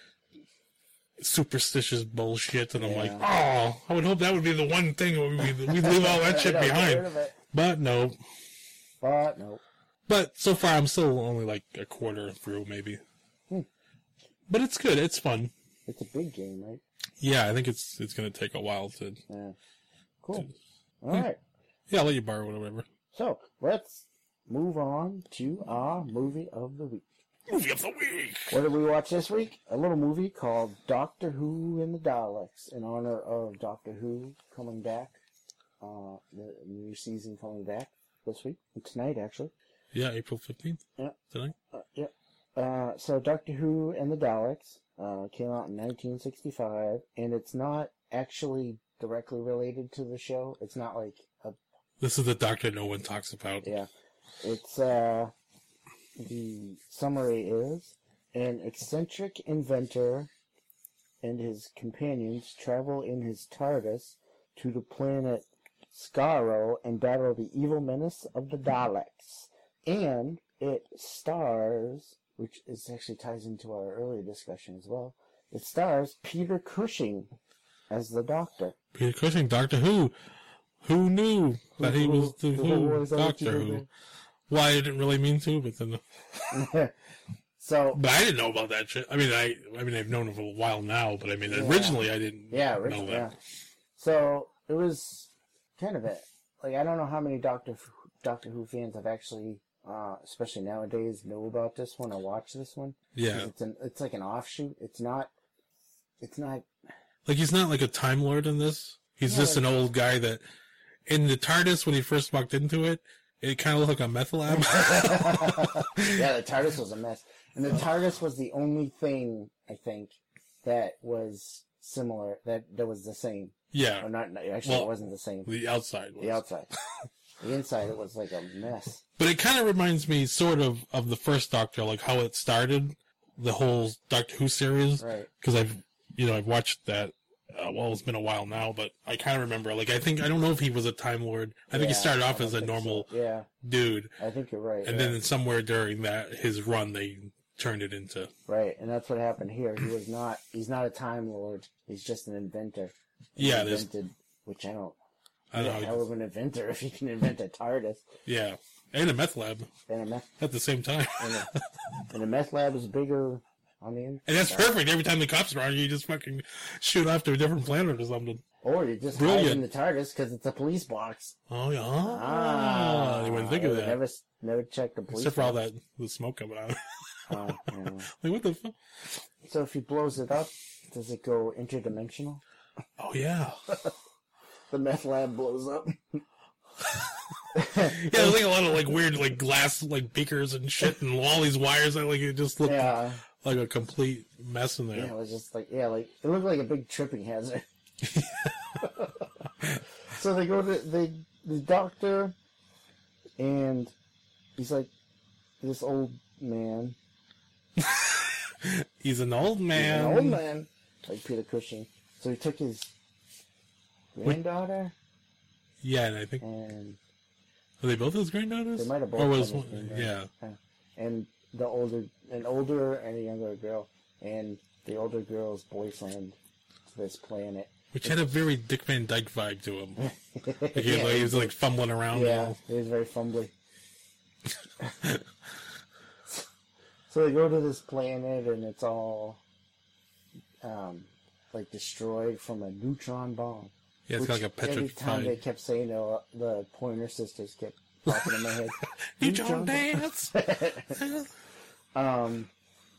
[SPEAKER 3] superstitious bullshit. And I'm
[SPEAKER 2] Yeah.
[SPEAKER 3] like, oh, I would hope that would be the one thing we'd, we'd leave all that shit
[SPEAKER 2] I know, get rid
[SPEAKER 3] behind.
[SPEAKER 2] of it.
[SPEAKER 3] But no.
[SPEAKER 2] But no.
[SPEAKER 3] But so far, I'm still only like a quarter through, maybe.
[SPEAKER 2] Hmm.
[SPEAKER 3] But it's good. It's fun.
[SPEAKER 2] It's a big game, right?
[SPEAKER 3] Yeah, I think it's it's going to take a while to.
[SPEAKER 2] Yeah. Cool. All right.
[SPEAKER 3] Yeah, I'll let you borrow it or whatever.
[SPEAKER 2] So let's move on to our movie of the week.
[SPEAKER 3] Movie of the week.
[SPEAKER 2] What did we watch this week? A little movie called Doctor Who and the Daleks, in honor of Doctor Who coming back. Uh, the new season coming back this week, tonight actually.
[SPEAKER 3] Yeah, April fifteenth.
[SPEAKER 2] Yeah.
[SPEAKER 3] Tonight.
[SPEAKER 2] Uh, yeah. Uh, so Doctor Who and the Daleks uh, came out in nineteen sixty-five, and it's not actually directly related to the show. It's not like a
[SPEAKER 3] This is the Doctor no one talks about.
[SPEAKER 2] yeah. It's uh the summary is an eccentric inventor and his companions travel in his TARDIS to the planet Skaro and battle the evil menace of the Daleks. And it stars, which is actually ties into our earlier discussion as well, it stars Peter Cushing as the Doctor.
[SPEAKER 3] Peter Cushing, Doctor Who. Who knew that he was the
[SPEAKER 2] Who-
[SPEAKER 3] Who,
[SPEAKER 2] who was that what you
[SPEAKER 3] Doctor
[SPEAKER 2] did
[SPEAKER 3] Who?
[SPEAKER 2] there?
[SPEAKER 3] Well, I didn't really mean to, but then,
[SPEAKER 2] So,
[SPEAKER 3] but I didn't know about that shit. I mean, I, I mean, I've known it for a while now, but I mean,
[SPEAKER 2] Yeah.
[SPEAKER 3] originally I didn't
[SPEAKER 2] yeah,
[SPEAKER 3] know
[SPEAKER 2] Rich,
[SPEAKER 3] that.
[SPEAKER 2] yeah. So, it was kind of it. Like, I don't know how many Doctor Who- Doctor Who fans have actually, uh, especially nowadays, know about this one or watch this one. 'Cause
[SPEAKER 3] Yeah,
[SPEAKER 2] It's an, it's like an offshoot. It's not, it's not,
[SPEAKER 3] like he's not like a Time Lord in this. He's
[SPEAKER 2] Yeah,
[SPEAKER 3] just
[SPEAKER 2] like-
[SPEAKER 3] an old guy that, in the TARDIS when he first walked into it, it kind of looked like a meth lab.
[SPEAKER 2] yeah, the TARDIS was a mess. And the TARDIS was the only thing, I think, that was similar, that, that was the same.
[SPEAKER 3] Yeah,
[SPEAKER 2] Or not, actually,
[SPEAKER 3] Well,
[SPEAKER 2] it wasn't the same.
[SPEAKER 3] the outside was.
[SPEAKER 2] The outside. The inside, it was like a mess.
[SPEAKER 3] But it kind of reminds me sort of of the first Doctor, like how it started, the whole Doctor Who series.
[SPEAKER 2] Right.
[SPEAKER 3] Because I've, you know, I've watched that. Uh, well, it's been a while now, but I kind of remember. Like, I think I don't know if he was a Time Lord. I think he
[SPEAKER 2] Yeah,
[SPEAKER 3] started
[SPEAKER 2] I
[SPEAKER 3] off
[SPEAKER 2] don't
[SPEAKER 3] as a
[SPEAKER 2] think
[SPEAKER 3] normal
[SPEAKER 2] so. Yeah,
[SPEAKER 3] dude,
[SPEAKER 2] I think you're right.
[SPEAKER 3] and
[SPEAKER 2] yeah.
[SPEAKER 3] then somewhere during that his run, they turned it into.
[SPEAKER 2] Right, and that's what happened here. He was not, he's not a Time Lord. He's just an inventor. He
[SPEAKER 3] Yeah, there's.
[SPEAKER 2] invented, which I don't,
[SPEAKER 3] I
[SPEAKER 2] he's
[SPEAKER 3] don't
[SPEAKER 2] a
[SPEAKER 3] know.
[SPEAKER 2] hell of an inventor if he can invent a TARDIS.
[SPEAKER 3] Yeah, and a meth lab
[SPEAKER 2] And a meth,
[SPEAKER 3] at the same time.
[SPEAKER 2] and a, and a meth lab is bigger on the inside.
[SPEAKER 3] And that's perfect. Every time the cops are on you, you just fucking shoot off to a different planet or something.
[SPEAKER 2] Or you just hide
[SPEAKER 3] Brilliant.
[SPEAKER 2] in the TARDIS because it's a police box.
[SPEAKER 3] Oh yeah.
[SPEAKER 2] Ah,
[SPEAKER 3] I wouldn't think of
[SPEAKER 2] I would
[SPEAKER 3] that.
[SPEAKER 2] Never, never check the police
[SPEAKER 3] Except for all
[SPEAKER 2] box.
[SPEAKER 3] that the smoke coming out.
[SPEAKER 2] Uh, yeah.
[SPEAKER 3] Like what the fuck?
[SPEAKER 2] So if he blows it up, does it go interdimensional?
[SPEAKER 3] Oh yeah.
[SPEAKER 2] The meth lab blows up.
[SPEAKER 3] Yeah, there's like a lot of like weird like glass like beakers and shit and all these wires that like it just looked
[SPEAKER 2] Yeah.
[SPEAKER 3] like a complete mess in
[SPEAKER 2] Yeah,
[SPEAKER 3] there.
[SPEAKER 2] it was just like, yeah, like, it looked like a big tripping hazard. So they go to the, the doctor, and he's like, this old man.
[SPEAKER 3] He's an old
[SPEAKER 2] He's
[SPEAKER 3] man.
[SPEAKER 2] an old man. Like Peter Cushing. So he took his granddaughter,
[SPEAKER 3] Yeah, and I think
[SPEAKER 2] and
[SPEAKER 3] are they both his granddaughters?
[SPEAKER 2] they might have both
[SPEAKER 3] Or
[SPEAKER 2] been
[SPEAKER 3] was
[SPEAKER 2] his
[SPEAKER 3] one,
[SPEAKER 2] granddaughter.
[SPEAKER 3] yeah.
[SPEAKER 2] And the older, an older and a younger girl. And the older girl's boyfriend to this planet.
[SPEAKER 3] Which had a very Dick Van Dyke vibe to him. Like he,
[SPEAKER 2] Yeah,
[SPEAKER 3] like, he was like fumbling around.
[SPEAKER 2] Yeah,
[SPEAKER 3] all-
[SPEAKER 2] it was very fumbly. So they go to this planet, and it's all, um, like destroyed from a neutron bomb.
[SPEAKER 3] Yeah, it's
[SPEAKER 2] Which
[SPEAKER 3] like a
[SPEAKER 2] every time they
[SPEAKER 3] petrified.
[SPEAKER 2] kept saying it, the Pointer Sisters kept popping in my head.
[SPEAKER 3] Neutron dance.
[SPEAKER 2] um,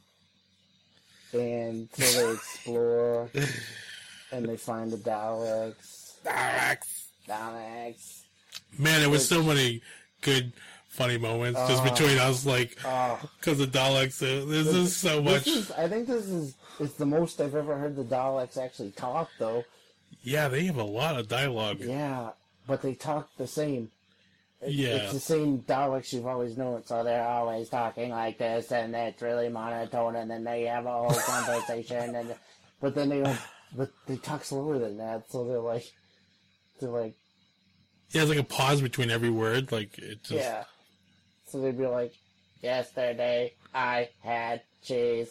[SPEAKER 2] and so they explore, and they find the Daleks.
[SPEAKER 3] Daleks.
[SPEAKER 2] Daleks.
[SPEAKER 3] Man, there was so many good, funny moments just
[SPEAKER 2] Uh,
[SPEAKER 3] between us, like,
[SPEAKER 2] Uh,
[SPEAKER 3] because the Daleks, uh, this is so much.
[SPEAKER 2] this is, I think this is it's the most I've ever heard the Daleks actually talk, though.
[SPEAKER 3] Yeah, they have a lot of dialogue.
[SPEAKER 2] Yeah, but they talk the same. It-
[SPEAKER 3] Yeah.
[SPEAKER 2] It's the same Daleks you've always known, so they're always talking like this, and it's really monotone, and then they have a whole conversation, and but then they don't, but they talk slower than that, so they're like, they're like,
[SPEAKER 3] Yeah, it's like a pause between every word, like, it just...
[SPEAKER 2] yeah. So they'd be like, yesterday I had cheese,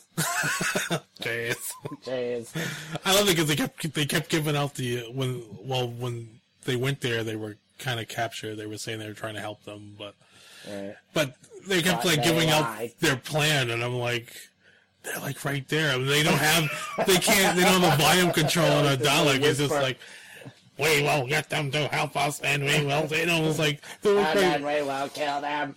[SPEAKER 3] Jeez.
[SPEAKER 2] cheese.
[SPEAKER 3] I love it because they kept, they kept giving out the, when, well, when they went there, they were kind of captured. They were saying they were trying to help them, but,
[SPEAKER 2] Right.
[SPEAKER 3] but they kept,
[SPEAKER 2] But
[SPEAKER 3] like,
[SPEAKER 2] they
[SPEAKER 3] giving out
[SPEAKER 2] lied.
[SPEAKER 3] their plan, and I'm like, they're, like, right there. I mean, they don't have, they can't, they don't have a volume control on a
[SPEAKER 2] There's no
[SPEAKER 3] Dalek. It's just
[SPEAKER 2] whisper.
[SPEAKER 3] like, we will get them to help us, and we will, you know, it's like, they were
[SPEAKER 2] And then
[SPEAKER 3] great.
[SPEAKER 2] we will kill them.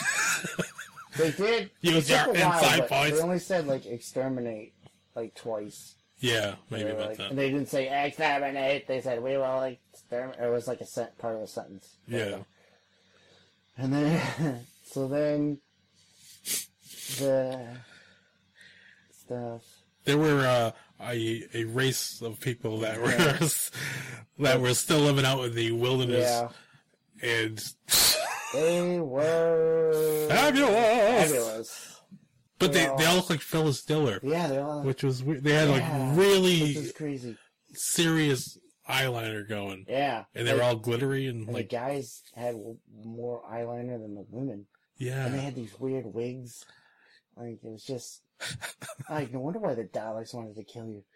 [SPEAKER 2] They did.
[SPEAKER 3] Use
[SPEAKER 2] it took
[SPEAKER 3] your
[SPEAKER 2] a while,
[SPEAKER 3] inside
[SPEAKER 2] but
[SPEAKER 3] voice.
[SPEAKER 2] They only said, like, exterminate, like, twice.
[SPEAKER 3] Yeah,
[SPEAKER 2] They
[SPEAKER 3] maybe
[SPEAKER 2] were
[SPEAKER 3] about
[SPEAKER 2] like-
[SPEAKER 3] that.
[SPEAKER 2] And they didn't say exterminate. They said, we will exterminate. It was like a sent, part of a sentence.
[SPEAKER 3] Yeah.
[SPEAKER 2] And then, so then, the stuff.
[SPEAKER 3] There were uh, a a race of people that were that were still living out in the wilderness,
[SPEAKER 2] Yeah.
[SPEAKER 3] and
[SPEAKER 2] They were
[SPEAKER 3] Fabulous!
[SPEAKER 2] Fabulous.
[SPEAKER 3] but they,
[SPEAKER 2] Well-
[SPEAKER 3] they all look like Phyllis Diller,
[SPEAKER 2] Yeah, they're all.
[SPEAKER 3] which was weird. They had like
[SPEAKER 2] Yeah.
[SPEAKER 3] really
[SPEAKER 2] This is crazy.
[SPEAKER 3] serious eyeliner going,
[SPEAKER 2] Yeah.
[SPEAKER 3] and they were
[SPEAKER 2] Like,
[SPEAKER 3] all glittery and
[SPEAKER 2] and
[SPEAKER 3] like
[SPEAKER 2] the guys had w- more eyeliner than the women.
[SPEAKER 3] yeah.
[SPEAKER 2] And they had these weird wigs. Like, it was just... like, no wonder why the Daleks wanted to kill you.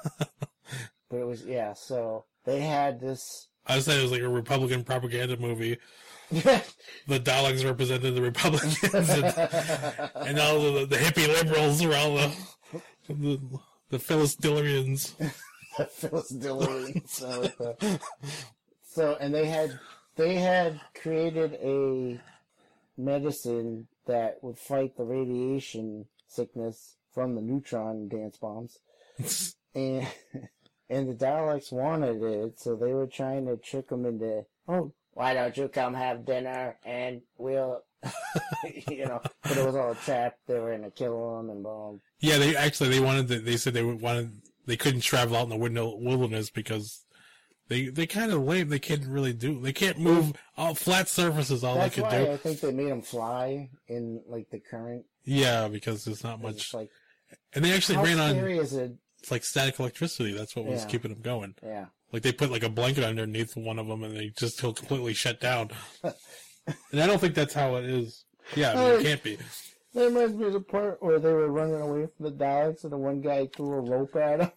[SPEAKER 2] But it was, yeah, so... They had this...
[SPEAKER 3] I said it was like a Republican propaganda movie.
[SPEAKER 2] Yeah.
[SPEAKER 3] The Daleks represented the Republicans, and, and all the, the hippie liberals were all the the, the Phyllis Dillerians.
[SPEAKER 2] Phyllis Diller. So, uh, so, and they had... They had created a medicine that would fight the radiation sickness from the neutron dance bombs. And... And the Daleks wanted it, so they were trying to trick them into, oh, why don't you come have dinner and we'll, you know, but it was all a trap. They were going to kill them and boom.
[SPEAKER 3] Yeah, they actually they wanted to, they said they wanted they couldn't travel out in the wild- wilderness because they they kind of lame. They can't really do. They can't move all flat surfaces. All
[SPEAKER 2] That's
[SPEAKER 3] they could
[SPEAKER 2] why
[SPEAKER 3] do.
[SPEAKER 2] I think they made them fly in, like, the current.
[SPEAKER 3] Yeah, because there's not
[SPEAKER 2] It's
[SPEAKER 3] much.
[SPEAKER 2] like,
[SPEAKER 3] And they actually
[SPEAKER 2] how
[SPEAKER 3] ran on
[SPEAKER 2] scary is it?
[SPEAKER 3] it's like static electricity. That's what was
[SPEAKER 2] Yeah.
[SPEAKER 3] keeping them going.
[SPEAKER 2] Yeah.
[SPEAKER 3] Like they put like a blanket underneath one of them, and they just he'll completely shut down. And I don't think that's how it is. Yeah, I mean, it can't be.
[SPEAKER 2] That reminds me of the part where they were running away from the Daleks and the one guy threw a rope at him.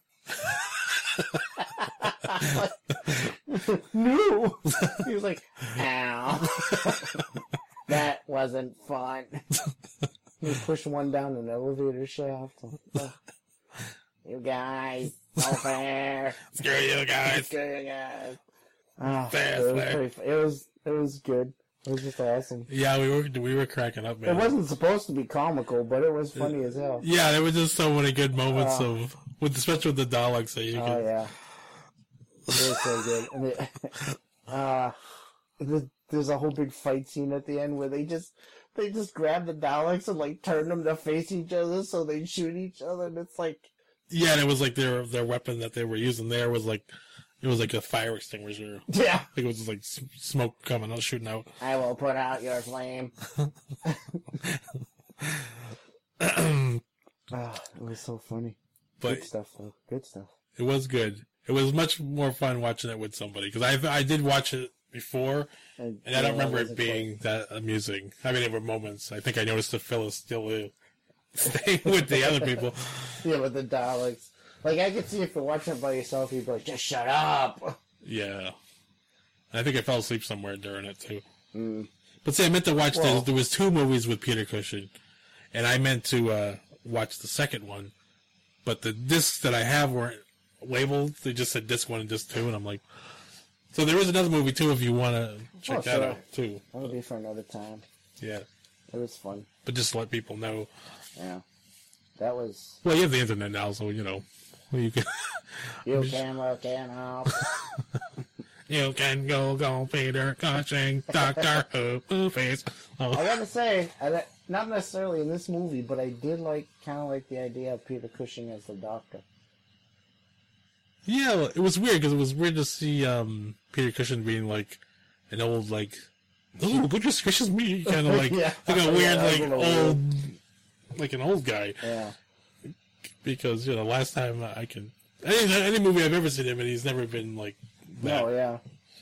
[SPEAKER 2] No! He was like, ow. That wasn't fun. He pushed one down an elevator shaft. You guys, no fair.
[SPEAKER 3] Screw you guys.
[SPEAKER 2] Screw you guys. Oh,
[SPEAKER 3] Fair,
[SPEAKER 2] it was
[SPEAKER 3] fair.
[SPEAKER 2] pretty, it was it was good. It was just awesome.
[SPEAKER 3] Yeah, we were we were cracking up, man.
[SPEAKER 2] It wasn't supposed to be comical, but it was funny as hell.
[SPEAKER 3] Yeah, there were just so many good moments
[SPEAKER 2] Uh,
[SPEAKER 3] of, with especially with the Daleks that you
[SPEAKER 2] Oh
[SPEAKER 3] could.
[SPEAKER 2] yeah, it was so good. And it, uh, the, there's a whole big fight scene at the end where they just they just grab the Daleks and like turn them to face each other so they shoot each other, and it's like
[SPEAKER 3] Yeah, and it was like their their weapon that they were using there was like it was like a fire extinguisher.
[SPEAKER 2] yeah.
[SPEAKER 3] I think it was just like s- smoke coming out, shooting out.
[SPEAKER 2] I will put out your flame. Ah, it was so funny.
[SPEAKER 3] But
[SPEAKER 2] Good stuff, though. Good stuff.
[SPEAKER 3] it was good. It was much more fun watching it with somebody because I I did watch it before,
[SPEAKER 2] And,
[SPEAKER 3] and I don't
[SPEAKER 2] yeah,
[SPEAKER 3] remember it
[SPEAKER 2] wasn't
[SPEAKER 3] being that amusing. I mean, there were moments. I think I noticed the Phyllis still uh, staying with the other people.
[SPEAKER 2] quite- Yeah, with the Daleks. Like, I could see if you're watching it by yourself, you'd be like, just shut up.
[SPEAKER 3] Yeah, I think I fell asleep somewhere during it too.
[SPEAKER 2] Mm.
[SPEAKER 3] But see, I meant to watch.
[SPEAKER 2] Well-
[SPEAKER 3] the, there was two movies with Peter Cushing, and I meant to uh, watch the second one. But the discs that I have weren't labeled. They just said disc one and disc two, and I'm like, so there is another movie too if you want to check
[SPEAKER 2] Oh,
[SPEAKER 3] that
[SPEAKER 2] sure.
[SPEAKER 3] out too.
[SPEAKER 2] That'll be for another time.
[SPEAKER 3] Yeah,
[SPEAKER 2] It was fun.
[SPEAKER 3] but just to let people know.
[SPEAKER 2] Yeah. That was...
[SPEAKER 3] Well, you have the internet now, so you know you can.
[SPEAKER 2] You can look and help.
[SPEAKER 3] You can go go Peter Cushing, Doctor Who movies. Oh.
[SPEAKER 2] I gotta say, I, not necessarily in this movie, but I did like, kind of like the idea of Peter Cushing as the Doctor.
[SPEAKER 3] Yeah, it was weird because it was weird to see um, Peter Cushing being like an old like, oh, goodness gracious me, kind of like
[SPEAKER 2] Yeah.
[SPEAKER 3] like a weird
[SPEAKER 2] Yeah,
[SPEAKER 3] like
[SPEAKER 2] a little
[SPEAKER 3] old, like an old guy.
[SPEAKER 2] Yeah.
[SPEAKER 3] Because you know, last time I can any any movie I've ever seen him in, he's never been like that.
[SPEAKER 2] No, yeah.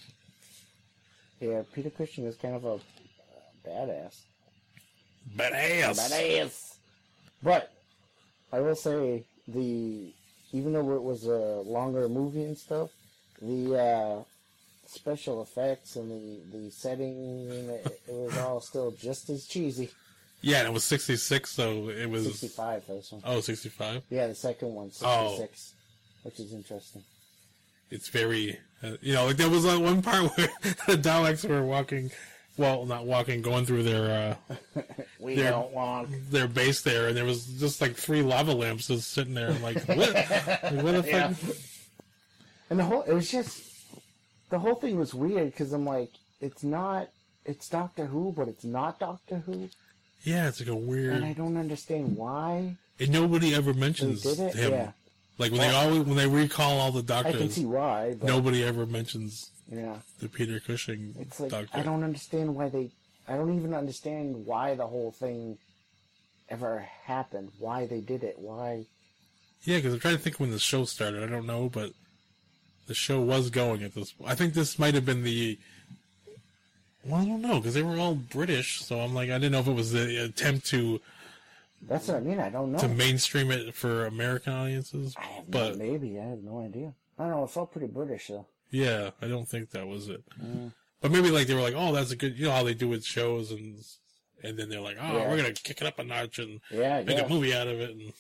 [SPEAKER 2] Yeah, Peter Cushing is kind of a uh, badass.
[SPEAKER 3] Badass.
[SPEAKER 2] Badass. But I will say the even though it was a longer movie and stuff, the uh, special effects and the the setting, it, it was all still just as cheesy.
[SPEAKER 3] Yeah, and it was sixty-six, so it was
[SPEAKER 2] sixty-five for this one.
[SPEAKER 3] Oh, sixty-five?
[SPEAKER 2] Yeah, the second one's
[SPEAKER 3] Oh.
[SPEAKER 2] sixty-six, which is interesting.
[SPEAKER 3] It's very, uh, you know, like there was like one part where the Daleks were walking, well, not walking, going through their uh,
[SPEAKER 2] We
[SPEAKER 3] They're-
[SPEAKER 2] don't want.
[SPEAKER 3] their base there, and there was just like three lava lamps just sitting there, and like, what, like, what the fuck?
[SPEAKER 2] Yeah. And the whole, it was just, the whole thing was weird because I'm like, it's not, it's Doctor Who, but it's not Doctor Who.
[SPEAKER 3] Yeah, it's like a weird,
[SPEAKER 2] And I don't understand why
[SPEAKER 3] and nobody ever
[SPEAKER 2] they
[SPEAKER 3] mentions
[SPEAKER 2] did it.
[SPEAKER 3] him.
[SPEAKER 2] Yeah,
[SPEAKER 3] Like when they always, when they recall all the
[SPEAKER 2] I can
[SPEAKER 3] doctors,
[SPEAKER 2] see why, but
[SPEAKER 3] nobody ever mentions
[SPEAKER 2] yeah,
[SPEAKER 3] the Peter Cushing
[SPEAKER 2] it's like
[SPEAKER 3] doctor.
[SPEAKER 2] I don't understand why they. I don't even understand why the whole thing ever happened. Why they did it. Why?
[SPEAKER 3] Yeah, because I'm trying to think when the show started. I don't know, but the show was going at this. I think this might have been the. Well, I don't know because they were all British, so I'm like, I didn't know if it was the attempt to
[SPEAKER 2] That's what I mean. I don't know.
[SPEAKER 3] to mainstream it for American audiences.
[SPEAKER 2] I have
[SPEAKER 3] But
[SPEAKER 2] no, maybe I have no idea. I don't know. It felt pretty British though.
[SPEAKER 3] yeah, I don't think that was it.
[SPEAKER 2] Mm.
[SPEAKER 3] But maybe like they were like, oh, that's a good. You know how they do with shows, and and then they're like, oh,
[SPEAKER 2] Yeah.
[SPEAKER 3] we're gonna kick it up a notch and
[SPEAKER 2] Yeah,
[SPEAKER 3] make
[SPEAKER 2] yeah,
[SPEAKER 3] a movie out of it. And,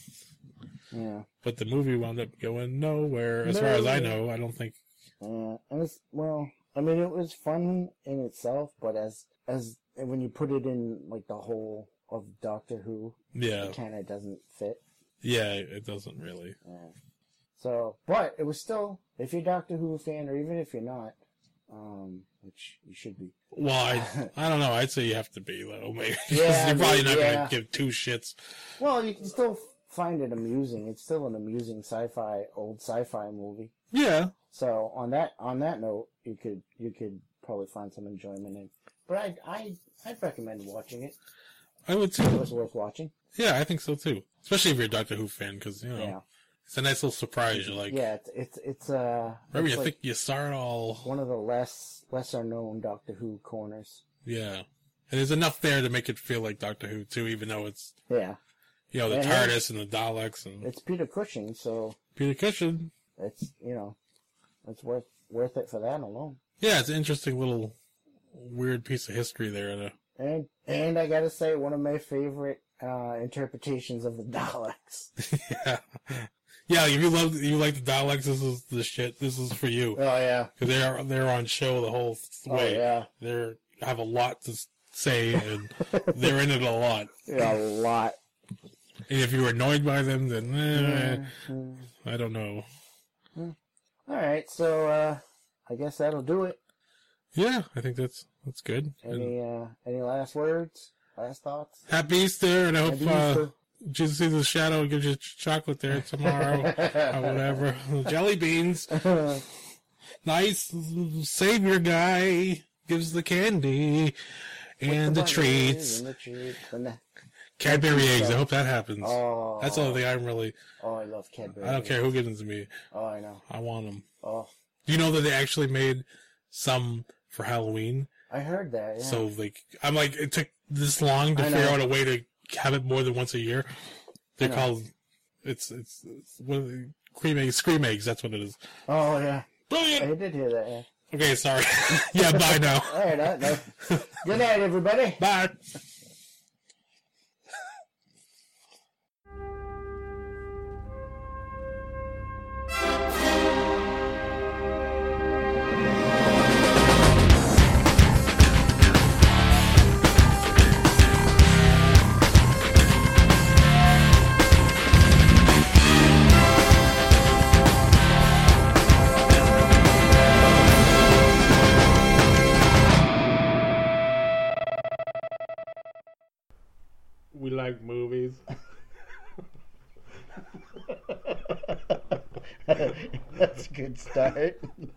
[SPEAKER 2] yeah.
[SPEAKER 3] but the movie wound up going nowhere, as far as I know. I don't think.
[SPEAKER 2] Yeah, and it's well. I mean, it was fun in itself, but as as when you put it in like the whole of Doctor Who,
[SPEAKER 3] Yeah,
[SPEAKER 2] it kind of doesn't fit.
[SPEAKER 3] yeah, it doesn't really.
[SPEAKER 2] Yeah. So, but it was still, if you're a Doctor Who fan, or even if you're not, um, which you should be.
[SPEAKER 3] Well, I, I don't know. I'd say you have to be though, maybe. 'Cause
[SPEAKER 2] Yeah,
[SPEAKER 3] you're probably not
[SPEAKER 2] yeah.
[SPEAKER 3] gonna give two shits.
[SPEAKER 2] Well, you can still find it amusing. It's still an amusing sci-fi, old sci-fi movie.
[SPEAKER 3] Yeah,
[SPEAKER 2] So on that on that note, you could you could probably find some enjoyment in. But I I I'd recommend watching it.
[SPEAKER 3] I would
[SPEAKER 2] It
[SPEAKER 3] too.
[SPEAKER 2] was worth watching.
[SPEAKER 3] Yeah, I think so too. Especially if you're a Doctor Who fan, because you know
[SPEAKER 2] Yeah.
[SPEAKER 3] it's a nice little surprise. You're like,
[SPEAKER 2] Yeah, it's it's it's uh
[SPEAKER 3] remember
[SPEAKER 2] it's
[SPEAKER 3] you
[SPEAKER 2] like
[SPEAKER 3] think you saw it all.
[SPEAKER 2] one of the less lesser known Doctor Who corners.
[SPEAKER 3] Yeah, and there's enough there to make it feel like Doctor Who too, even though it's
[SPEAKER 2] Yeah,
[SPEAKER 3] you know the
[SPEAKER 2] Yeah, yeah.
[SPEAKER 3] TARDIS and the Daleks and
[SPEAKER 2] it's Peter Cushing, so
[SPEAKER 3] Peter Cushing.
[SPEAKER 2] it's you know it's worth worth it for that alone.
[SPEAKER 3] Yeah, it's an interesting little weird piece of history there. To,
[SPEAKER 2] And and I gotta say, one of my favorite uh, interpretations of the Daleks.
[SPEAKER 3] yeah, yeah. If you love, you like the Daleks, this is the shit. This is for you
[SPEAKER 2] Oh yeah,
[SPEAKER 3] because they're they're on show the whole way.
[SPEAKER 2] oh yeah,
[SPEAKER 3] They're have a lot to say and they're in it a lot.
[SPEAKER 2] yeah, a lot.
[SPEAKER 3] And if you're annoyed by them, then eh,
[SPEAKER 2] Mhm.
[SPEAKER 3] I don't know.
[SPEAKER 2] All right, so uh, I guess that'll do it.
[SPEAKER 3] Yeah, I think that's that's good. And
[SPEAKER 2] Any uh, any last words? Last thoughts?
[SPEAKER 3] happy Easter, and I hope
[SPEAKER 2] Happy
[SPEAKER 3] uh,
[SPEAKER 2] Easter.
[SPEAKER 3] Jesus sees the shadow and gives you ch- chocolate there tomorrow or whatever. Jelly beans, nice savior guy gives the candy and the,
[SPEAKER 2] bunnies
[SPEAKER 3] treats.
[SPEAKER 2] and the treats and the-
[SPEAKER 3] Cadbury eggs. I
[SPEAKER 2] So-
[SPEAKER 3] hope that happens.
[SPEAKER 2] Oh,
[SPEAKER 3] That's the only thing I'm really.
[SPEAKER 2] Oh, I love Cadbury.
[SPEAKER 3] I don't care who gives them to me.
[SPEAKER 2] Oh, I know.
[SPEAKER 3] I want them.
[SPEAKER 2] Oh,
[SPEAKER 3] Do you know that they actually made some for Halloween?
[SPEAKER 2] I heard that. Yeah.
[SPEAKER 3] So like, I'm like, it took this long to
[SPEAKER 2] I
[SPEAKER 3] figure
[SPEAKER 2] know.
[SPEAKER 3] out a way to have it more than once a year. They're
[SPEAKER 2] I know.
[SPEAKER 3] called, it's it's, it's what are they? Cream eggs, scream eggs. That's what it is.
[SPEAKER 2] oh yeah,
[SPEAKER 3] Brilliant.
[SPEAKER 2] I did hear that. Yeah.
[SPEAKER 3] Okay, sorry. Yeah, bye now.
[SPEAKER 2] All right, uh, no. Good night, everybody.
[SPEAKER 3] Bye. We like movies.
[SPEAKER 2] That's a good start.